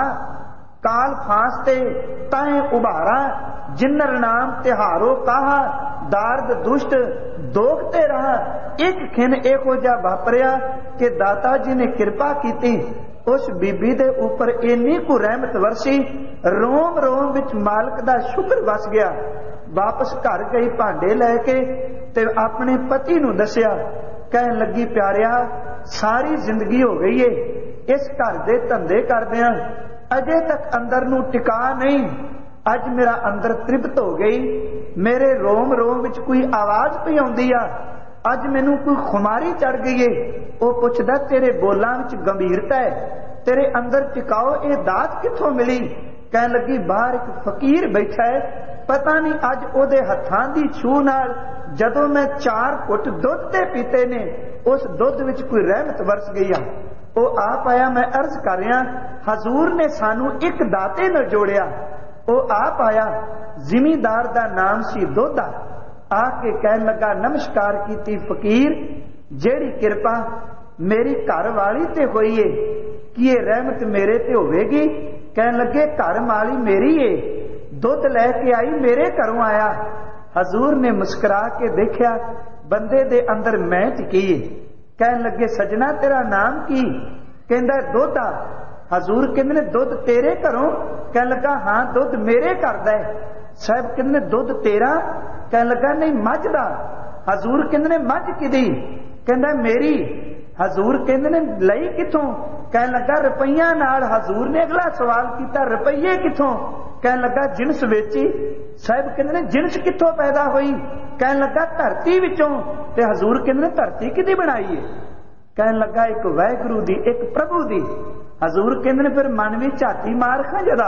ਕਾਲ ਫਾਂਸ ਤੇ ਤਾਏ ਉਭਾਰਾ। ਜਿਨਰ ਨਾਮ ਤਿਹਾਰੋ ਕਾਹਾ, ਦਾਰਦ ਦੁਸ਼ਟ ਦੋਖ ਤੇ ਰਹਾ। ਇੱਕ ਖਿਨ ਇਹੋ ਜਿਹਾ ਵਾਪਰਿਆ ਕਿ ਦਾਤਾ ਜੀ ਨੇ ਕਿਰਪਾ ਕੀਤੀ, ਉਸ ਬੀਬੀ ਦੇ ਉੱਪਰ ਇੰਨੀ ਕੁ ਰਹਿਮਤ ਵਰਸੀ, ਰੋਮ ਰੋਮ ਵਿੱਚ ਮਾਲਕ ਦਾ ਸ਼ੁਕਰ ਵਸ ਗਿਆ। ਵਾਪਸ ਘਰ ਗਈ ਭਾਂਡੇ ਲੈ ਕੇ ਤੇ ਆਪਣੇ ਪਤੀ ਨੂੰ ਦੱਸਿਆ। ਕਹਿਣ ਲੱਗੀ, ਪਿਆਰਿਆ ਸਾਰੀ ਜ਼ਿੰਦਗੀ ਹੋ ਗਈ ਏ ਇਸ ਘਰ ਦੇ ਧੰਦੇ ਕਰਦਿਆਂ, ਅਜੇ ਤੱਕ ਅੰਦਰ ਨੂੰ ਟਿਕਾ ਨਹੀਂ। ਅੱਜ ਮੇਰਾ ਅੰਦਰ ਤ੍ਰਿਪਤ ਹੋ ਗਈ, ਮੇਰੇ ਰੋਮ ਰੋਮ ਵਿੱਚ ਕੋਈ ਆਵਾਜ਼ ਪਈ ਆਉਂਦੀ ਆ, ਅੱਜ ਮੈਨੂੰ ਕੋਈ ਖੁਮਾਰੀ ਚੜ ਗਈ ਏ। ਉਹ ਪੁੱਛਦਾ, ਤੇਰੇ ਬੋਲਾਂ ਵਿੱਚ ਗੰਭੀਰਤਾ ਹੈ, ਤੇਰੇ ਅੰਦਰ ਟਿਕਾਓ ਇਹ ਦਾਤ ਕਿੱਥੋਂ ਮਿਲੀ? ਕਹਿਣ ਲੱਗੀ, ਬਾਹਰ ਇੱਕ ਫਕੀਰ ਬੈਠਾ ਹੈ, ਪਤਾ ਨਹੀਂ ਅੱਜ ਉਹਦੇ ਹੱਥਾਂ ਦੀ ਛੂਹ ਨਾਲ ਜਦੋਂ ਮੈਂ 4 ਘੁੱਟ ਦੁੱਧ ਤੇ ਪੀਤੇ ਨੇ, ਉਸ ਦੁੱਧ ਵਿੱਚ ਕੋਈ ਰਹਿਮਤ ਵਰਸ ਗਈ ਆ। ਉਹ ਆਪ ਆਇਆ, ਮੈਂ ਅਰਜ਼ ਕਰ ਰਿਹਾ, ਹਜ਼ੂਰ ਨੇ ਸਾਨੂੰ ਇੱਕ ਦਾਤੇ ਨਾਲ ਜੋੜਿਆ। ਉਹ ਆਪ ਆਇਆ, ਜ਼ਿਮੀਂਦਾਰ ਦਾ ਨਾਮ ਸੀ ਦੋਦਾ। ਆ ਕੇ ਕਹਿਣ ਲੱਗਾ, ਨਮਸਕਾਰ ਕੀਤੀ, ਫਕੀਰ ਜਿਹੜੀ ਕਿਰਪਾ ਮੇਰੀ ਘਰ ਵਾਲੀ ਤੇ ਹੋਈ ਏ, ਕੀ ਇਹ ਰਹਿਮਤ ਮੇਰੇ ਤੇ ਹੋਵੇਗੀ? ਕਹਿਣ ਲੱਗੇ, ਘਰ ਵਾਲੀ ਮੇਰੀ ਏ, ਦੁੱਧ ਲੈ ਕੇ ਆਈ ਮੇਰੇ ਘਰੋਂ ਆਇਆ। ਹਜ਼ੂਰ ਨੇ ਮੁਸਕਰਾ ਕੇ ਦੇਖਿਆ, ਬੰਦੇ ਦੇ ਅੰਦਰ ਮੈਂ ਟਿਕੀ ਏ। ਕਹਿਣ ਲੱਗੇ, ਸਜਣਾ ਤੇਰਾ ਨਾਮ ਕੀ? ਕਹਿੰਦਾ, ਦੋਦਾ। ਹਜ਼ੂਰ ਕਹਿੰਦੇ ਨੇ, ਦੁੱਧ ਤੇਰੇ ਘਰੋਂ? ਕਹਿਣ ਲੱਗਾ, ਹਾਂ ਦੁੱਧ ਮੇਰੇ ਘਰ ਦਾ ਹੈ। ਸਾਹਿਬ ਕਹਿੰਦੇ ਨੇ, ਦੁੱਧ ਤੇਰਾ? ਕਹਿਣ ਲੱਗਾ, ਨਹੀਂ ਮੱਝ ਦਾ। ਹਜ਼ੂਰ ਕਹਿੰਦੇ ਨੇ, ਮੱਝ ਕਿਹਦੀ? ਕਹਿੰਦਾ, ਮੇਰੀ। ਹਜ਼ੂਰ ਕਹਿੰਦੇ ਨੇ, ਲਈ ਕਿੱਥੋਂ? ਕਹਿਣ ਲੱਗਾ, ਰੁਪਈਆ ਨਾਲ। ਹਜ਼ੂਰ ਨੇ ਅਗਲਾ ਸਵਾਲ ਕੀਤਾ, ਰੁਪਈਏ ਕਿੱਥੋਂ? ਕਹਿਣ ਲੱਗਾ, ਜਿਣਸ ਵੇਚੀ। ਸਾਹਿਬ ਕਹਿੰਦੇ ਨੇ, ਜਿਣਸ ਕਿੱਥੋਂ ਪੈਦਾ ਹੋਈ? ਕਹਿਣ ਲੱਗਾ, ਧਰਤੀ ਵਿੱਚੋਂ। ਤੇ ਹਜ਼ੂਰ ਕਹਿੰਦੇ ਨੇ, ਧਰਤੀ ਕਿਹਦੀ ਬਣਾਈ ਹੈ? ਕਹਿਣ ਲੱਗਾ, ਇੱਕ ਵਾਹਿਗੁਰੂ ਦੀ, ਇੱਕ ਪ੍ਰਭੂ ਦੀ। ਹਜ਼ੂਰ ਕਹਿੰਦੇ ਨੇ, ਫਿਰ ਮਨ ਵਿੱਚ ਝਾਤੀ ਮਾਰ ਖਾਂ ਜਦਾ,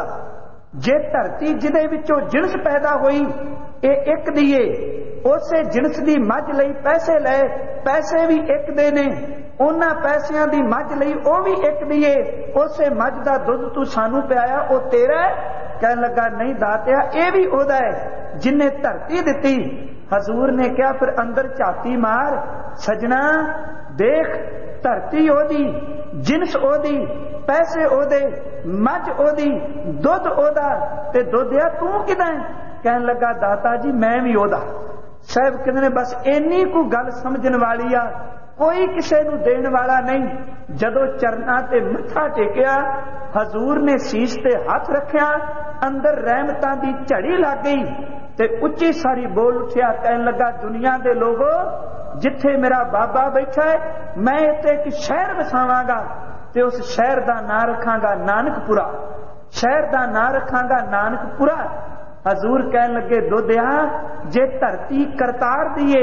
ਜੇ ਧਰਤੀ ਜਿਹਦੇ ਵਿੱਚੋਂ ਜਿਣਸ ਪੈਦਾ ਹੋਈ ਇਹ ਇੱਕ ਦੀ ਏ, ਉਸੇ ਜਿਣਸ ਦੀ ਮੱਝ ਲਈ ਪੈਸੇ ਲਏ, ਪੈਸੇ ਵੀ ਇੱਕ ਦੇ ਨੇ, ਉਹਨਾਂ ਪੈਸਿਆਂ ਦੀ ਮੱਝ ਲਈ ਉਹ ਵੀ ਇੱਕ ਦੀ ਏ, ਉਸੇ ਮੱਝ ਦਾ ਦੁੱਧ ਤੂੰ ਸਾਨੂੰ ਪਿਆਇਆ, ਉਹ ਤੇਰਾ ਹੈ? ਕਹਿਣ ਲੱਗਾ, ਨਹੀਂ ਦਾਤਿਆ, ਇਹ ਵੀ ਉਹਦਾ ਹੈ ਜਿਨੇ ਧਰਤੀ ਦਿੱਤੀ। ਹਜ਼ੂਰ ਨੇ ਕਿਹਾ, ਫਿਰ ਅੰਦਰ ਝਾਤੀ ਮਾਰ, ਸਜਣਾ ਦੇਖ, ਧਰਤੀ ਉਹਦੀ, ਜਿਨਸ ਉਹਦੀ, ਪੈਸੇ ਉਹਦੇ, ਮੱਝ ਉਹਦੀ, ਦੁੱਧ ਉਹਦਾ, ਤੇ ਦੁੱਧਿਆ ਤੂੰ ਕਿਦਾਂ ਹੈ? ਕਹਿਣ ਲੱਗਾ, ਦਾਤਾ ਜੀ ਮੈਂ ਵੀ ਉਹਦਾ। ਸਾਹਿਬ ਕਹਿੰਦੇ ਨੇ, ਬਸ ਇੰਨੀ ਕੁ ਗੱਲ ਸਮਝਣ ਵਾਲੀ ਆ, ਕੋਈ ਕਿਸੇ ਨੂੰ ਦੇਣ ਵਾਲਾ ਨਹੀਂ। ਜਦੋਂ ਚਰਨਾਂ ਤੇ ਮੱਥਾ ਟੇਕਿਆ, ਹਜ਼ੂਰ ਨੇ ਸੀਸ ਤੇ ਹੱਥ ਰੱਖਿਆ, ਅੰਦਰ ਰਹਿਮਤਾਂ ਦੀ ਝੜੀ ਲੱਗ ਗਈ ਤੇ ਉੱਚੀ ਸਾਰੀ ਬੋਲ ਉੱਠਿਆ। ਕਹਿਣ ਲੱਗਾ, ਦੁਨੀਆ ਦੇ ਲੋਗੋ, ਜਿੱਥੇ ਮੇਰਾ ਬਾਬਾ ਬੈਠਾ ਹੈ, ਮੈਂ ਇੱਥੇ ਇੱਕ ਸ਼ਹਿਰ ਵਸਾਵਾਂਗਾ ਤੇ ਉਸ ਸ਼ਹਿਰ ਦਾ ਨਾਂ ਰੱਖਾਂਗਾ ਨਾਨਕਪੁਰਾ। ਸ਼ਹਿਰ ਦਾ ਨਾਂ ਰੱਖਾਂਗਾ ਨਾਨਕਪੁਰਾ। ਹਜ਼ੂਰ ਕਹਿਣ ਲੱਗੇ, ਦੋਦਿਆ ਜੇ ਧਰਤੀ ਕਰਤਾਰ ਦੀਏ,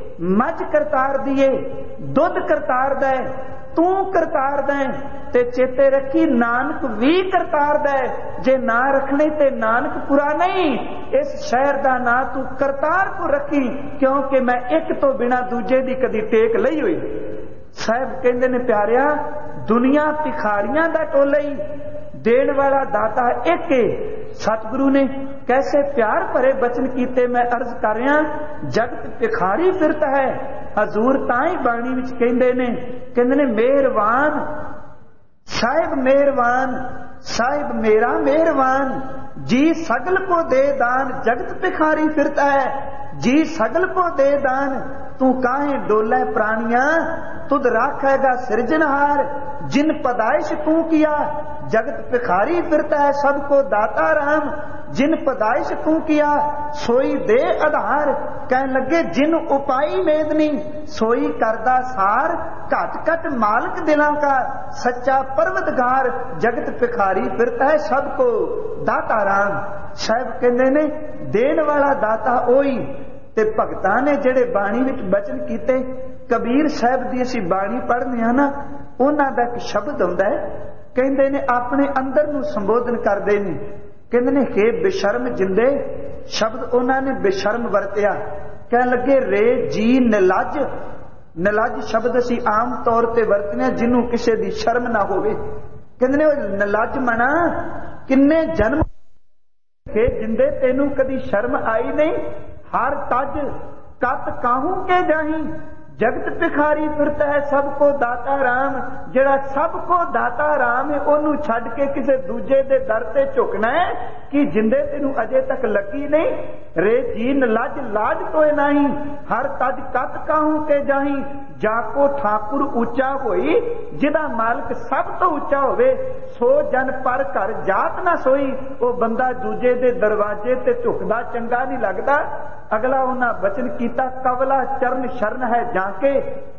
ਮੱਝ ਕਰਤਾਰ ਦੀਏ, ਦੁੱਧ ਕਰਤਾਰ ਦਾ, ਤੂੰ ਕਰਤਾਰ ਦਾ, ਤੇ ਚੇਤੇ ਰੱਖੀ ਨਾਨਕ ਵੀ ਕਰਤਾਰ ਦਾ। ਜੇ ਨਾਂ ਰੱਖਣੇ ਤੇ ਨਾਨਕਪੁਰਾ ਨਹੀਂ, ਇਸ ਸ਼ਹਿਰ ਦਾ ਨਾਂ ਤੂੰ ਕਰਤਾਰਪੁਰ ਰੱਖੀ, ਕਿਉਂਕਿ ਮੈਂ ਇੱਕ ਤੋਂ ਬਿਨਾਂ ਦੂਜੇ ਦੀ ਕਦੀ ਟੇਕ ਲਈ ਹੋਈ। ਸਾਹਿਬ ਕਹਿੰਦੇ ਨੇ, ਪਿਆਰਿਆ ਦੁਨੀਆ ਭਿਖਾਰੀਆਂ ਦਾ ਟੋਲਾ ਹੀ, ਦੇਣ ਵਾਲਾ ਦਾਤਾ ਇੱਕ ਏ। ਸਤਿਗੁਰੂ ਨੇ ਕੈਸੇ ਪਿਆਰ ਭਰੇ ਬਚਨ ਕੀਤੇ, ਮੈਂ ਅਰਜ਼ ਕਰ ਰਿਹਾ, ਜਗਤ ਭਿਖਾਰੀ ਫਿਰਤ ਹੈ। ਹਜ਼ੂਰ ਤਾਂ ਹੀ ਬਾਣੀ ਵਿੱਚ ਕਹਿੰਦੇ ਨੇ ਮਿਹਰਬਾਨ ਸਾਹਿਬ, ਮਿਹਰਬਾਨ ਸਾਹਿਬ ਮੇਰਾ ਮਿਹਰਬਾਨ, ਜੀ ਸਗਲ ਕੋ ਦੇ ਦਾਨ, ਜਗਤ ਭਿਖਾਰੀ ਫਿਰता है। जी सगल को दे दान, तू काहे डोले प्राणिया, तुद राखेगा सृजनहार। जिन पदाइश तू किया, जगत भिखारी फिरता है, सबको दाता राम। जिन पदाइश तू किया, सोई दे आधार। कहन लगे जिन उपाई मेदनी, सोई करदा सार। घट घट मालिक दिलां का, सच्चा परवतगार। जगत भिखारी फिरता है, सबको दाता राम। साहब कहते ने देन वाला दाता ओही ते भगतां ने जिहड़े बाणी विच बचन कीते। कबीर साहब दी असीं बाणी पढ़ने आ ना, उन्हां दा एक शब्द हुंदा है, कहंदे ने अपने अंदर नूं संबोधन करदे ने, कहंदे ने हे बेशर्म जिंदे, शब्द उन्हां ने बेशर्म वरतिया। कह लगे रे जी निलज, निलज शब्द असीं आम तौर ते वरतने जिन्हों किसी दी शर्म ना होवे। कहंदे ने निलज मना किन्ने जन्म के जिंदे तेनू कदी शर्म आई नहीं। हर तज कत काहू के जाही, जगत भिखारी फिरता है सबको दाता राम। जिहड़ा सबको दाता राम है ओनू छड्ड के किसी दूजे दे दर ते झुकना है कि जिंदे तेनू अजे तक लगी नहीं। रे जीन लज लाज तोए नहीं, हर तज कत काहू के जाही। जाको ठाकुर ऊंचा होई, जिदा मालिक सब तो ऊंचा होवे। सो जन पर घर जात ना सोई, वो बंदा दूजे दे दरवाजे ते झुकदा चंगा नहीं लगदा। अगला उन्हां बचन कीता कवला चरण शरण है जाके,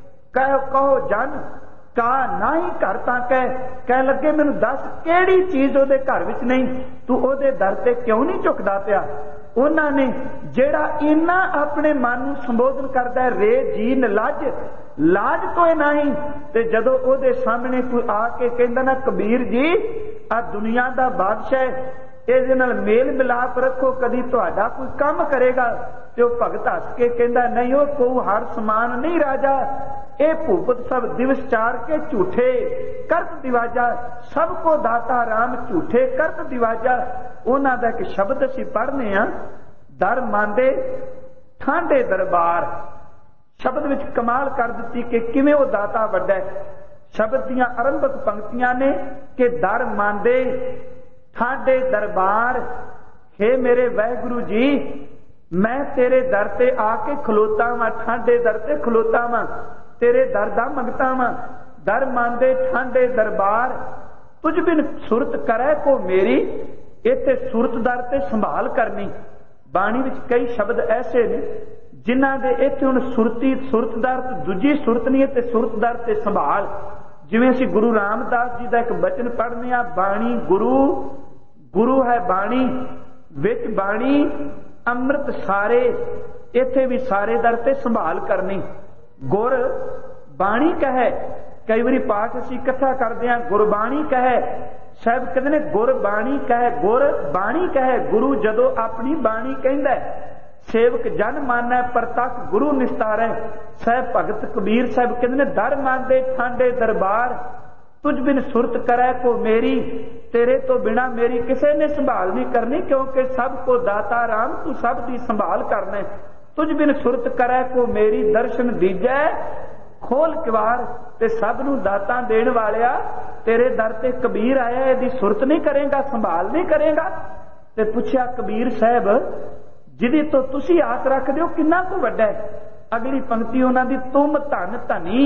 कहो जन का ना ही घर ताके। कह लगे मैनू दस केड़ी चीज ओदे घर विच नहीं, तू ओदे दर ते क्यों नहीं झुकदा पिया। उन्हां ने जेड़ा इन्ना अपने मन नूं संबोधन करदा है रे जीन लज लाज तोए नहीं, ते जदों ओदे सामने कोई आके कहंदा ना कबीर जी आ दुनिया दा बादशाह, ਇਹਦੇ ਨਾਲ मेल मिलाप रखो, कदी तुहाडा कोई काम करेगा। ते ਉਹ भगत हस के कहंदा नहीं, ਉਹ को हर समान नहीं राजा। ਇਹ भूपत सब दिवस चार के झूठे करत दिवाजा, सबको दाता राम झूठे करत दिवाजा। ਉਹਨਾਂ ਦਾ ਇੱਕ ਸ਼ਬਦ ਅਸੀਂ ਪੜ੍ਹਨੇ ਆ, ਦਰ ਮੰਦੇ ਠਾਂਡੇ ਦਰਬਾਰ। ਸ਼ਬਦ ਵਿੱਚ ਕਮਾਲ ਕਰ ਦਿੱਤੀ ਕਿ ਕਿਵੇਂ ਉਹ ਦਾਤਾ ਵੱਡਾ ਹੈ। ਸ਼ਬਦ ਦੀਆਂ ਆਰੰਭਕ ਪੰਕਤੀਆਂ ਨੇ ਕਿ ਦਰ ਮੰਦੇ ਠਾਡੇ दरबार। हे मेरे वाहिगुरु जी, मैं तेरे दर ते आके खलोता वां, ठाडे दर ते खलोता वां, तेरे दर दा मंगता वां। दर मांदे ठाडे दरबार, तुझ बिन सुरत करे को मेरी। इत्थे सुरत दर ते संभाल करनी। बाणी विच कई शब्द ऐसे ने जिन्हां दे इत्थे हुण सुरती सुरत दर ते दूजी सुरत नहीं ते सुरत दर ते संभाल। जिवें असीं गुरु रामदास जी दा एक बचन पढ़ने आ, बाणी गुरु गुरु है बाणी विच बाणी अमृत सारे। इत्थे भी सारे दर ते संभाल करनी। गुर बाणी कहे, कई बारी पाठ असीं इकट्ठा करदे हां गुरबाणी कहे। साहब कहंदे ने गुर बाणी कहे, गुर बाणी कहे। गुरु जदों अपनी बाणी कहंदा है, सेवक जन मानै परतख गुरु निस्तारै। साहब भगत कबीर साहब कहंदे ने दर मांदे ठांडे दरबार, तुझ बिन सुरत करे को मेरी। तेरे तो बिना मेरी किसी ने संभाल नहीं करनी, क्योंकि सबको दाता राम तू सब दी संभाल करने। तुझ बिन सुरत करे को मेरी, दर्शन दीजै खोल किवार। ते सब नू दाता देण वालिया, तेरे दर ते कबीर आया, इहदी सुरत नहीं करेगा, संभाल नहीं करेगा। ते पुछया कबीर साहब जिहदी तो तुसी आस रखदे हो किन्ना को वड्डा है। अगली पंक्ति उन्हां दी, तुम धन धनी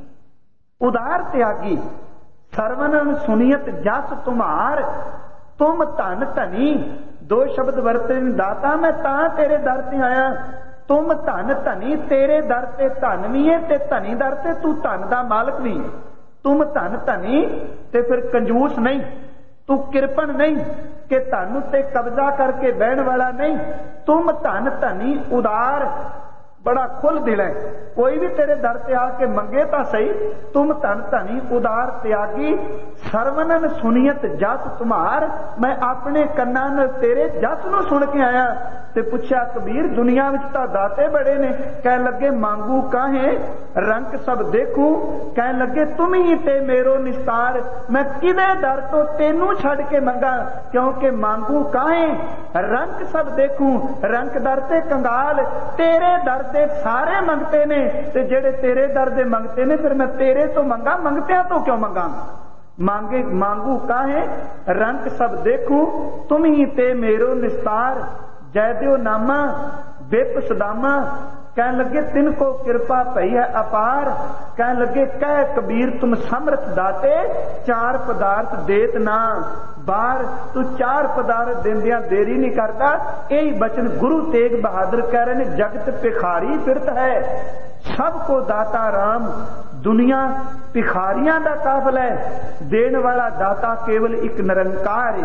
उदार त्यागी, सरवणन सुनियत जस तुम्हार। तुम धन धनी, दो शब्द वरते दाता मैं तां तेरे दर ते आया। तुम धन धनी, तेरे दर ते धन भी है ते धनी दर ते तू धन दा मालक भी। तुम धन धनी ते फिर कंजूस नहीं, तू किरपन नहीं कि धन उत्ते कब्जा करके बहन वाला नहीं। तुम धन धनी उदार, बड़ा खुल दिल है, कोई भी तेरे दर ते आके मंगे तो सही। तुम धन धनी उदार त्यागी, सरवणन सुनियत जस तुम्हार। मैं अपने कन्नां नाल तेरे जस नूं सुन के आया। ते पुछया कबीर दुनिया विच तां दाते बड़े ने। कह लगे मांगू काहे रंग सब देखूं। कह लगे तुम ही ते मेरो निस्तार, मैं किदे दर तो तेनू छड़ के मंगा। क्योंकि मांगू काहे रंग सब देखूं, रंग दर ते कंगाल। तेरे दर ते सारे मंगते ने, ते जेड़े तेरे दर दे मंगते ने फिर मैं तेरे तो मंगा, मंगतियां तो क्यों मंगा। मांगे मांगू काहे रंग सब देखूं, तुम ही ते मेरो निस्तार। जय देव नामा बेप सदामा। कह लगे तिनको कृपा भई है अपार। कह लगे कह कबीर तुम समर्थ दाते, चार पदार्थ देत ना बार। तू चार पदार्थ देंदियां देरी नहीं करता। यही बचन गुरु तेग बहादुर कह रहे ने, जगत भिखारी फिरत है सबको दाता राम। दुनिया भिखारियां दा काफिला है, देण वाला दाता केवल एक निरंकार है।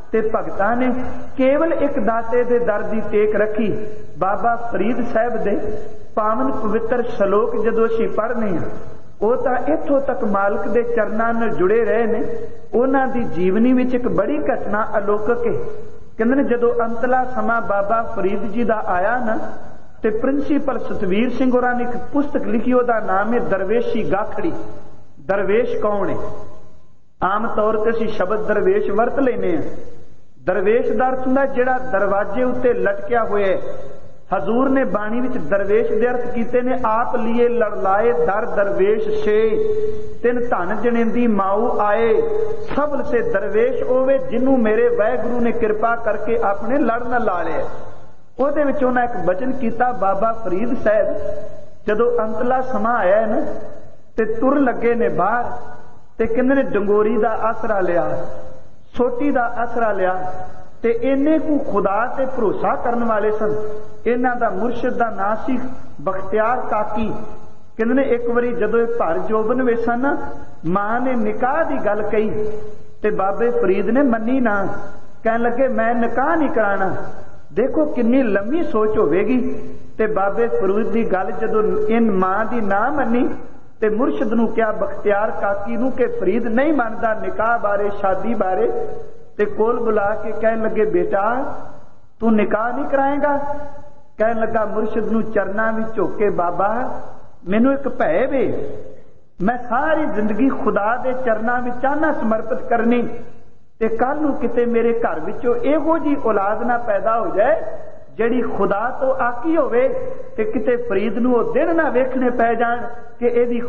ते भगतां ने केवल एक दाते दे दर दी टेक रखी। बाबा फरीद साहब दे पावन पवित्र शलोक जदों असीं पढ़ने हां ਉਹ ਤਾਂ ਇੱਥੋਂ ਤੱਕ ਮਾਲਕ ਦੇ ਚਰਨਾਂ ਨਾਲ ਜੁੜੇ ਰਹੇ ਨੇ। ਉਹਨਾਂ ਦੀ ਜੀਵਨੀ ਵਿੱਚ ਇੱਕ ਬੜੀ ਘਟਨਾ ਅਲੌਕਿਕ ਹੈ। ਕਹਿੰਦੇ ਨੇ ਜਦੋਂ ਅੰਤਲਾ ਸਮਾਂ ਬਾਬਾ ਫਰੀਦ ਜੀ ਦਾ ਆਇਆ ਨਾ ਤੇ ਪ੍ਰਿੰਸੀਪਲ ਸਤਵੀਰ ਸਿੰਘ ਹੋਰਾਂ ਨੇ ਇੱਕ ਪੁਸਤਕ ਲਿਖੀ, ਉਹਦਾ ਨਾਮ ਹੈ ਦਰਵੇਸ਼ੀ ਗਾਖੜੀ। ਦਰਵੇਸ਼ ਕੌਣ ਹੈ? ਆਮ ਤੌਰ ਤੇ ਅਸੀਂ ਸ਼ਬਦ ਦਰਵੇਸ਼ ਵਰਤ ਲੈਨੇ ਆ। ਦਰਵੇਸ਼ ਦਾ ਅਰਥ ਹੁੰਦਾ ਜਿਹੜਾ ਦਰਵਾਜ਼ੇ ਉੱਤੇ ਲਟਕਿਆ ਹੋਇਆ ਹੈ। हजूर ने बाणी विच दरवेश दे अर्थ कीते ने, आप लिए लड़लाए दर दरवेश छे, तिन धन जनेंदी माऊ आए, सबल से दरवेश होवे जिन्हों मेरे वाहगुरु ने कृपा करके अपने लड़ न ला लिया। ਉਹਦੇ ਵਿੱਚ ਉਹਨਾਂ ਇੱਕ ਬਚਨ ਕੀਤਾ, ਬਾਬਾ ਫਰੀਦ ਸਾਹਿਬ ਜਦੋਂ ਅੰਤਲਾ ਸਮਾਂ ਆਇਆ ਨਾ ਤੇ ਤੁਰ ਲੱਗੇ ਨੇ ਬਾਹਰ ਤੇ ਕਹਿੰਦੇ ਨੇ ਡੰਗੋਰੀ ਦਾ ਆਸਰਾ ਲਿਆ, ਸੋਟੀ ਦਾ ਆਸਰਾ ਲਿਆ ਤੇ ਇੰਨੇ ਕੁ ਖੁਦਾ ਤੇ ਭਰੋਸਾ ਕਰਨ ਵਾਲੇ ਸਨ। ਇਹਨਾਂ ਦਾ ਮੁਰਸ਼ਿਦ ਦਾ ਨਾਂ ਸੀ ਬਖਤਿਆਰ ਕਾਕੀ। ਕਹਿੰਦੇ ਨੇ ਇੱਕ ਵਾਰੀ ਜਦੋਂ ਇਹ ਭਰ ਜੋਬਨ ਵਿੱਚ ਸਨ, ਮਾਂ ਨੇ ਨਿਕਾਹ ਦੀ ਗੱਲ ਕਹੀ ਤੇ ਬਾਬੇ ਫਰੀਦ ਨੇ ਮੰਨੀ ਨਾ। ਕਹਿਣ ਲੱਗੇ ਮੈਂ ਨਿਕਾਹ ਨਹੀਂ ਕਰਾਣਾ। ਦੇਖੋ ਕਿੰਨੀ ਲੰਮੀ ਸੋਚ ਹੋਵੇਗੀ। ਤੇ ਬਾਬੇ ਫਰੀਦ ਦੀ ਗੱਲ ਜਦੋਂ ਇਨ ਮਾਂ ਦੀ ਨਾ ਮੰਨੀ ਤੇ ਮੁਰਸ਼ਿਦ ਨੂੰ ਕਿਹਾ ਬਖਤਿਆਰ ਕਾਕੀ ਨੂੰ ਕਿ ਫਰੀਦ ਨਹੀਂ ਮੰਨਦਾ ਨਿਕਾਹ ਬਾਰੇ, ਸ਼ਾਦੀ ਬਾਰੇ। ਤੇ ਕੋਲ ਬੁਲਾ ਕੇ ਕਹਿਣ ਲੱਗੇ ਬੇਟਾ ਤੂੰ ਨਿਕਾਹ ਨਹੀਂ ਕਰਾਏਗਾ? ਕਹਿਣ ਲੱਗਾ ਮੁਰਸ਼ਿਦ ਨੂੰ ਚਰਨਾਂ ਵਿੱਚ ਝੁਕ ਕੇ, ਬਾਬਾ ਮੈਨੂੰ ਇੱਕ ਭੈ ਵੇ, ਮੈਂ ਸਾਰੀ ਜ਼ਿੰਦਗੀ ਖੁਦਾ ਦੇ ਚਰਨਾਂ ਵਿੱਚ ਚਾਹਨਾ ਸਮਰਪਿਤ ਕਰਨੀ ਤੇ ਕੱਲ ਨੂੰ ਕਿਤੇ ਮੇਰੇ ਘਰ ਵਿੱਚੋਂ ਇਹੋ ਜਿਹੀ ਔਲਾਦ ਨਾ ਪੈਦਾ ਹੋ ਜਾਏ ਜਿਹੜੀ ਖੁਦਾ ਤੋਂ ਆਕੀ ਹੋਵੇ ਤੇ ਕਿਤੇ ਫਰੀਦ ਨੂੰ ਉਹ ਦਿਨ ਨਾ ਵੇਖਣੇ ਪੈ ਜਾਣ ਕਿ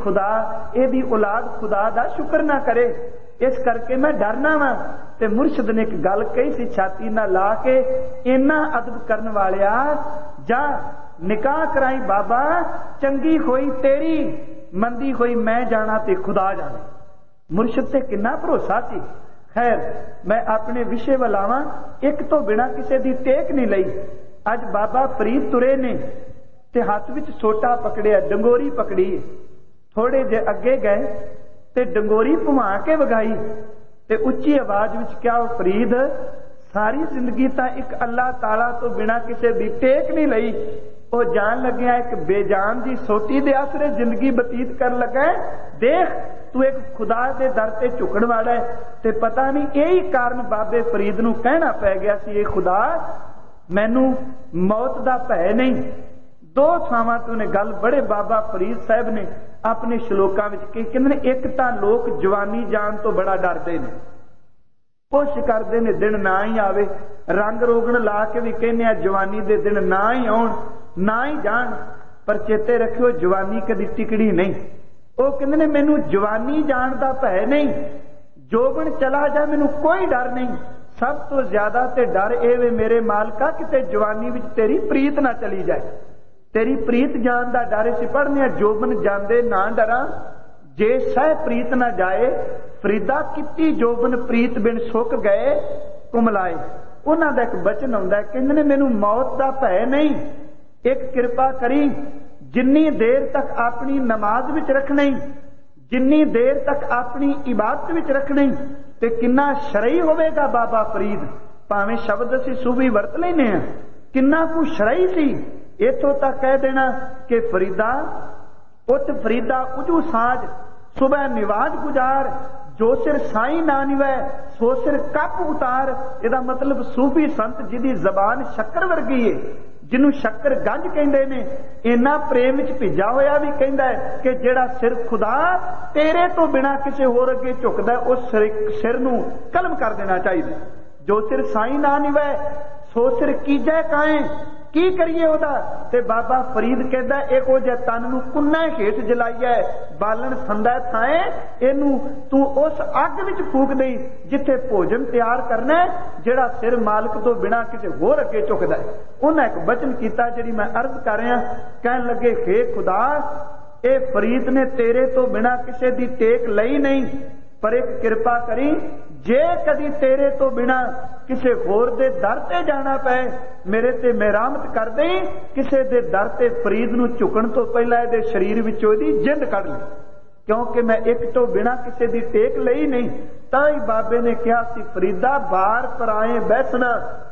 ਇਹਦੀ ਔਲਾਦ ਖੁਦਾ ਦਾ ਸ਼ੁਕਰ ਨਾ ਕਰੇ। इस करके मैं डरना वा। ते मुर्शिद ने एक गल कही सी छाती ना ला के, इन्ना अदब करन वालिया जा निकाह कराई बाबा, चंगी होई तेरी, मंदी होई मैं जाना ते खुदा जाने। मुर्शिद ते किन्ना भरोसा सी। खैर मैं अपने विषय वल आवां, एक तो बिना किसी दी टेक नहीं लई। अज बाबा फरीद तुरे ने ते हथ विच सोटा पकड़िया, डंगोरी पकड़ी। थोड़े जे अगे गए ते डंगोरी भुमा के वगाई ते उच्ची आवाज विच क्या, फरीद सारी जिंदगी तां एक अल्लाह ताला तो बिना किसी दी टेक नहीं लई। वो जान लग्या एक बेजान दी सोटी दे आसरे जिंदगी बतीत कर लगा। देख तू एक खुदा दे दर ते झुकण वाला है। ते पता नहीं यही कारण बाबे फरीद नूं कहना पै गया सी, ये खुदा मैनू मौत दा भय नहीं। दो थावां तो ने गल बड़े बाबा फरीद साहब ने अपने श्लोकां विच कही। कहंदे ने एक तां लोक जवानी जान तो बड़ा डरदे ने, कोशिश करदे ने दिन ना ही आवे, रंग रोगण ला के भी कहने जवानी दे दिन ना ही आउण, ना ही जान। पर चेते रखियो जवानी कदी टिकड़ी नहीं। वो कहंदे ने मैनू जवानी जान दा भय नहीं, जोबन चला जाए मैनू कोई डर नहीं। सब तो ज्यादा ते डर ए वे मेरे मालका किते जवानी विच तेरी प्रीत ना चली जाए। तेरी प्रीत जान दा डर सी पढ़ने, जोबन जांदे ना डरा, जे सह प्रीत ना जाए। फरीदा किती जोबन प्रीत बिन सुक गए कुमलाए। उन्हां दा एक बचन आउंदा, कहंदे ने मैनू मौत दा भय नहीं। एक कृपा करी, जिन्नी देर तक अपनी नमाज विच रखनी, जिन्नी देर तक अपनी इबादत विच रखनी ते किन्ना शरई होवेगा बाबा फरीद। भावें शब्द असीं सूफी वरत लैने आ, किन्ना कु शरई सी। इथों तक कह देना कि फरीदा उत फरीदा उजू साज, सुबह निवाज गुजार, जो सिर साई ना निवै सो सिर कप उतार। इहदा मतलब सूफी संत जिहदी जबान शक्कर वर्गी है, जिन्हों शक्कर गंज कहंदे ने, इन्ना प्रेम विच भिजा होया भी कहंदा है कि जिहड़ा सिर खुदा तेरे तो बिना किसी होर अगे झुकदा उस सिर नूं कलम कर देना चाहिए। जो सिर साई ना निवै सो सिर कीजै काए, की करिए ओदा। ते बाबा फरीद कहदा एक ओ जे तन नूं कुन्ना हेठ जलाइया बालन संदा थाए, इनू तू उस अग विच फूक दई जिथे भोजन तैयार करना है, जिहड़ा सिर मालक तो बिना किसी होर अगे झुकदा है। उन्हें एक बचन किया जिहड़ी मैं अर्ज कर रहा, कहन लगे हे खुदा ए फरीद ने तेरे तो बिना किसी दी टेक लई नहीं, पर एक कृपा करी जे कदी तेरे तो बिना किसी होर दे दर ते जाना पै मेरे ते मेहरामत कर दे। किसी दे दर ते फरीद नूं झुकण तो पहला इहदे शरीर विचों इहदी जिंद कढ ले। क्योंकि मैं एक तो बिना किसी दी टेक लई नहीं। तां ही बाबे ने कहा सी फरीदा बार पर आए बैसना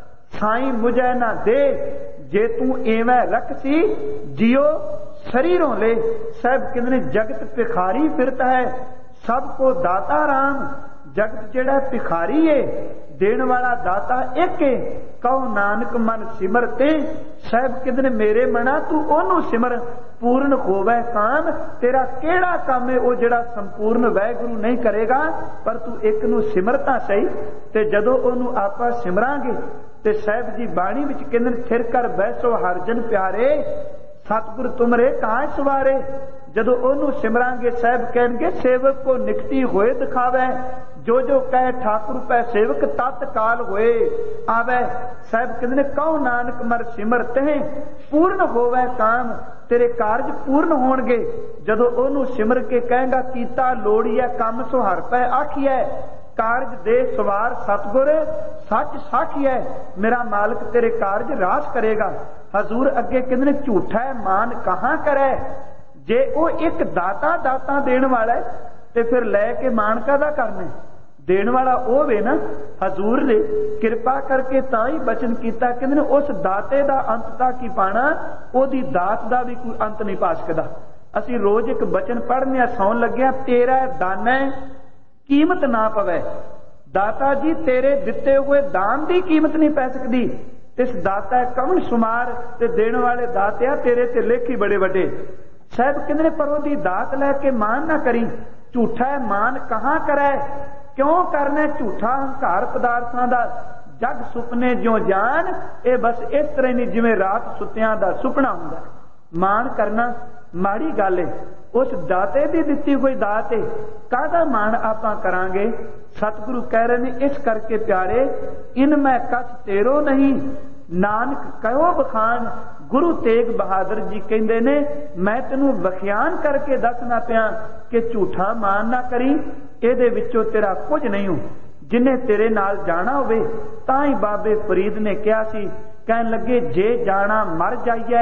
साई मुझे ना दे, जे तू एवं रख सी जियो शरीरों ले। साहब कितने जगत भिखारी फिरता है, सबको दाता राम। जगत जेड़ा भिखारी है, देण वाला दाता एक है। कहो नानक मन सिमरते, साहब कितने मेरे मना तू ओनू सिमर पूर्ण होवे काम। तेरा केड़ा काम है वो जेड़ा संपूर्ण वाहिगुरु नहीं करेगा, पर तू एक नू सिमरता सही। ते जदों ओनू आपां सिमरांगे ते साहब जी बाणी विच कहंदे फिर कर बैसो हर जन प्यारे, सतगुर तुमरे कहाँ सवारे। जदों ओनू सिमरांगे साहब कहणगे सेवक को निकटी होए दिखावे, जो जो कहे ठाकुर पै सेवक तत्काल होए आवे। साहब कहते कहो नानक मर सिमरते हैं पूर्ण होवे काम, तेरे कारज पूर्ण होणगे। जदों ओनू सिमर के कहेगा कीता लोड़िए काम सुहार पै आखिए, कारज दे सवार सतगुर सच साखिए। मेरा मालिक तेरे कारज रास करेगा। हजूर अगे कहते झूठा है मान कहाँ करे, जे वो एक दाता दाता देण वाला है ते फिर लैके मान कादा करने। देण वाला वो वे ना। हजूर ने किरपा करके तां ही बचन कीता, कहंदे ने उस दाते दा अंत तक की पाना, ओदी दात दा भी कोई अंत नहीं पा सकदा। असीं रोज एक बचन पढ़ने सौन लग्या, तेरा दाना कीमत ना पवे। दाता जी तेरे दिते हुए दान की कीमत नहीं पै सकती। इस दाता कवन शुमार ते देण वाले दातिया तेरे ते लेखी बड़े बड़े। साहब कहंदे पर ओदी दात लैके मान ना करी, झूठा है मान कहाँ करे। क्यों करना झूठा हंकार पदार्थां दा, जग सुपने जो जान। ये बस इस तरह नहीं जिवें रात सुत्तियां दा सुपना हुंदा। मान करना माड़ी गल है, उस दाते दी दित्ती हुई दात है, काहदा मान आपां करांगे। सतगुरु कह रहे ने इस करके प्यारे इन मैं कछ तेरो नहीं, नानक कहो बखान। गुरु तेग बहादुर जी कहंदे ने मैं तेनू बखियान करके दसना पिया कि झूठा मान ना करी, ਇਹਦੇ ਵਿੱਚੋਂ तेरा कुछ नहीं हो। जिन्हें तेरे नाल जाना होवे तां ही बाबे फरीद ने कहा सी, कहन लगे जे जाना मर जाइए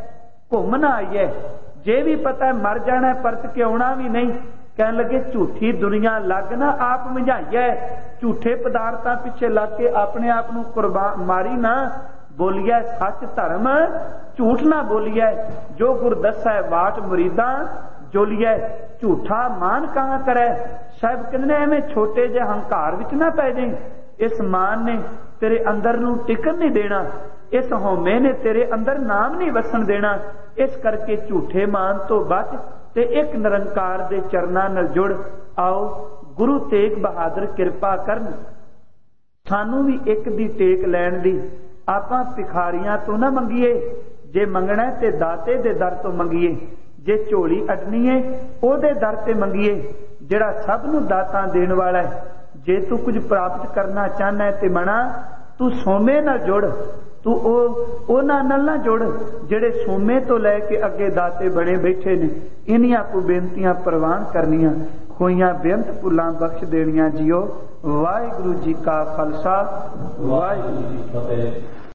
घूम ना आइए, जे भी पता है मर जाना परत के आना भी नहीं। कहन लगे झूठी दुनिया लग ना आप मंझाइए, झूठे पदार्थां पिछे लग के अपने आप नूं कुर्बान मारी ना। बोलिए सच धर्म झूठ ना बोलिए, जो गुर दसै वाट मुरीदा जोलिए। झूठा मान कहाँ करे। साहब कहते एवं छोटे जे हंकार विच ना पै जाई। इस मान ने तेरे अंदर नूं टिकन नहीं देना, इस हौमे ने तेरे अंदर नाम नहीं वसन देना। इस करके झूठे मान तो बच ते एक निरंकार दे चरनां नाल जुड़। आओ गुरु तेग बहादुर किरपा करन, सानू भी एक दी टेक लैण दी। आपां भिखारियां तो ना मंगीए, जे मंगना ते दाते दे दर तो मंगीए। जे झोली अडनी है ओदे दर ते मंगीए, जिहड़ा सब नूं दातां देण वाला है। जे तू कुछ प्राप्त करना चाहना है ते मना तू सोमे नाल जुड़, तू उन्हां नाल ना जुड़ जिहड़े सोमे तो लैके अगे दाते बने बैठे ने। इन्हियां को बेनतियां प्रवान करनियां, होइयां बेअंत भुलां बख्श देणियां जियो। वाहिगुरू जी का खालसा, वाहिगुरू जी की फतेह।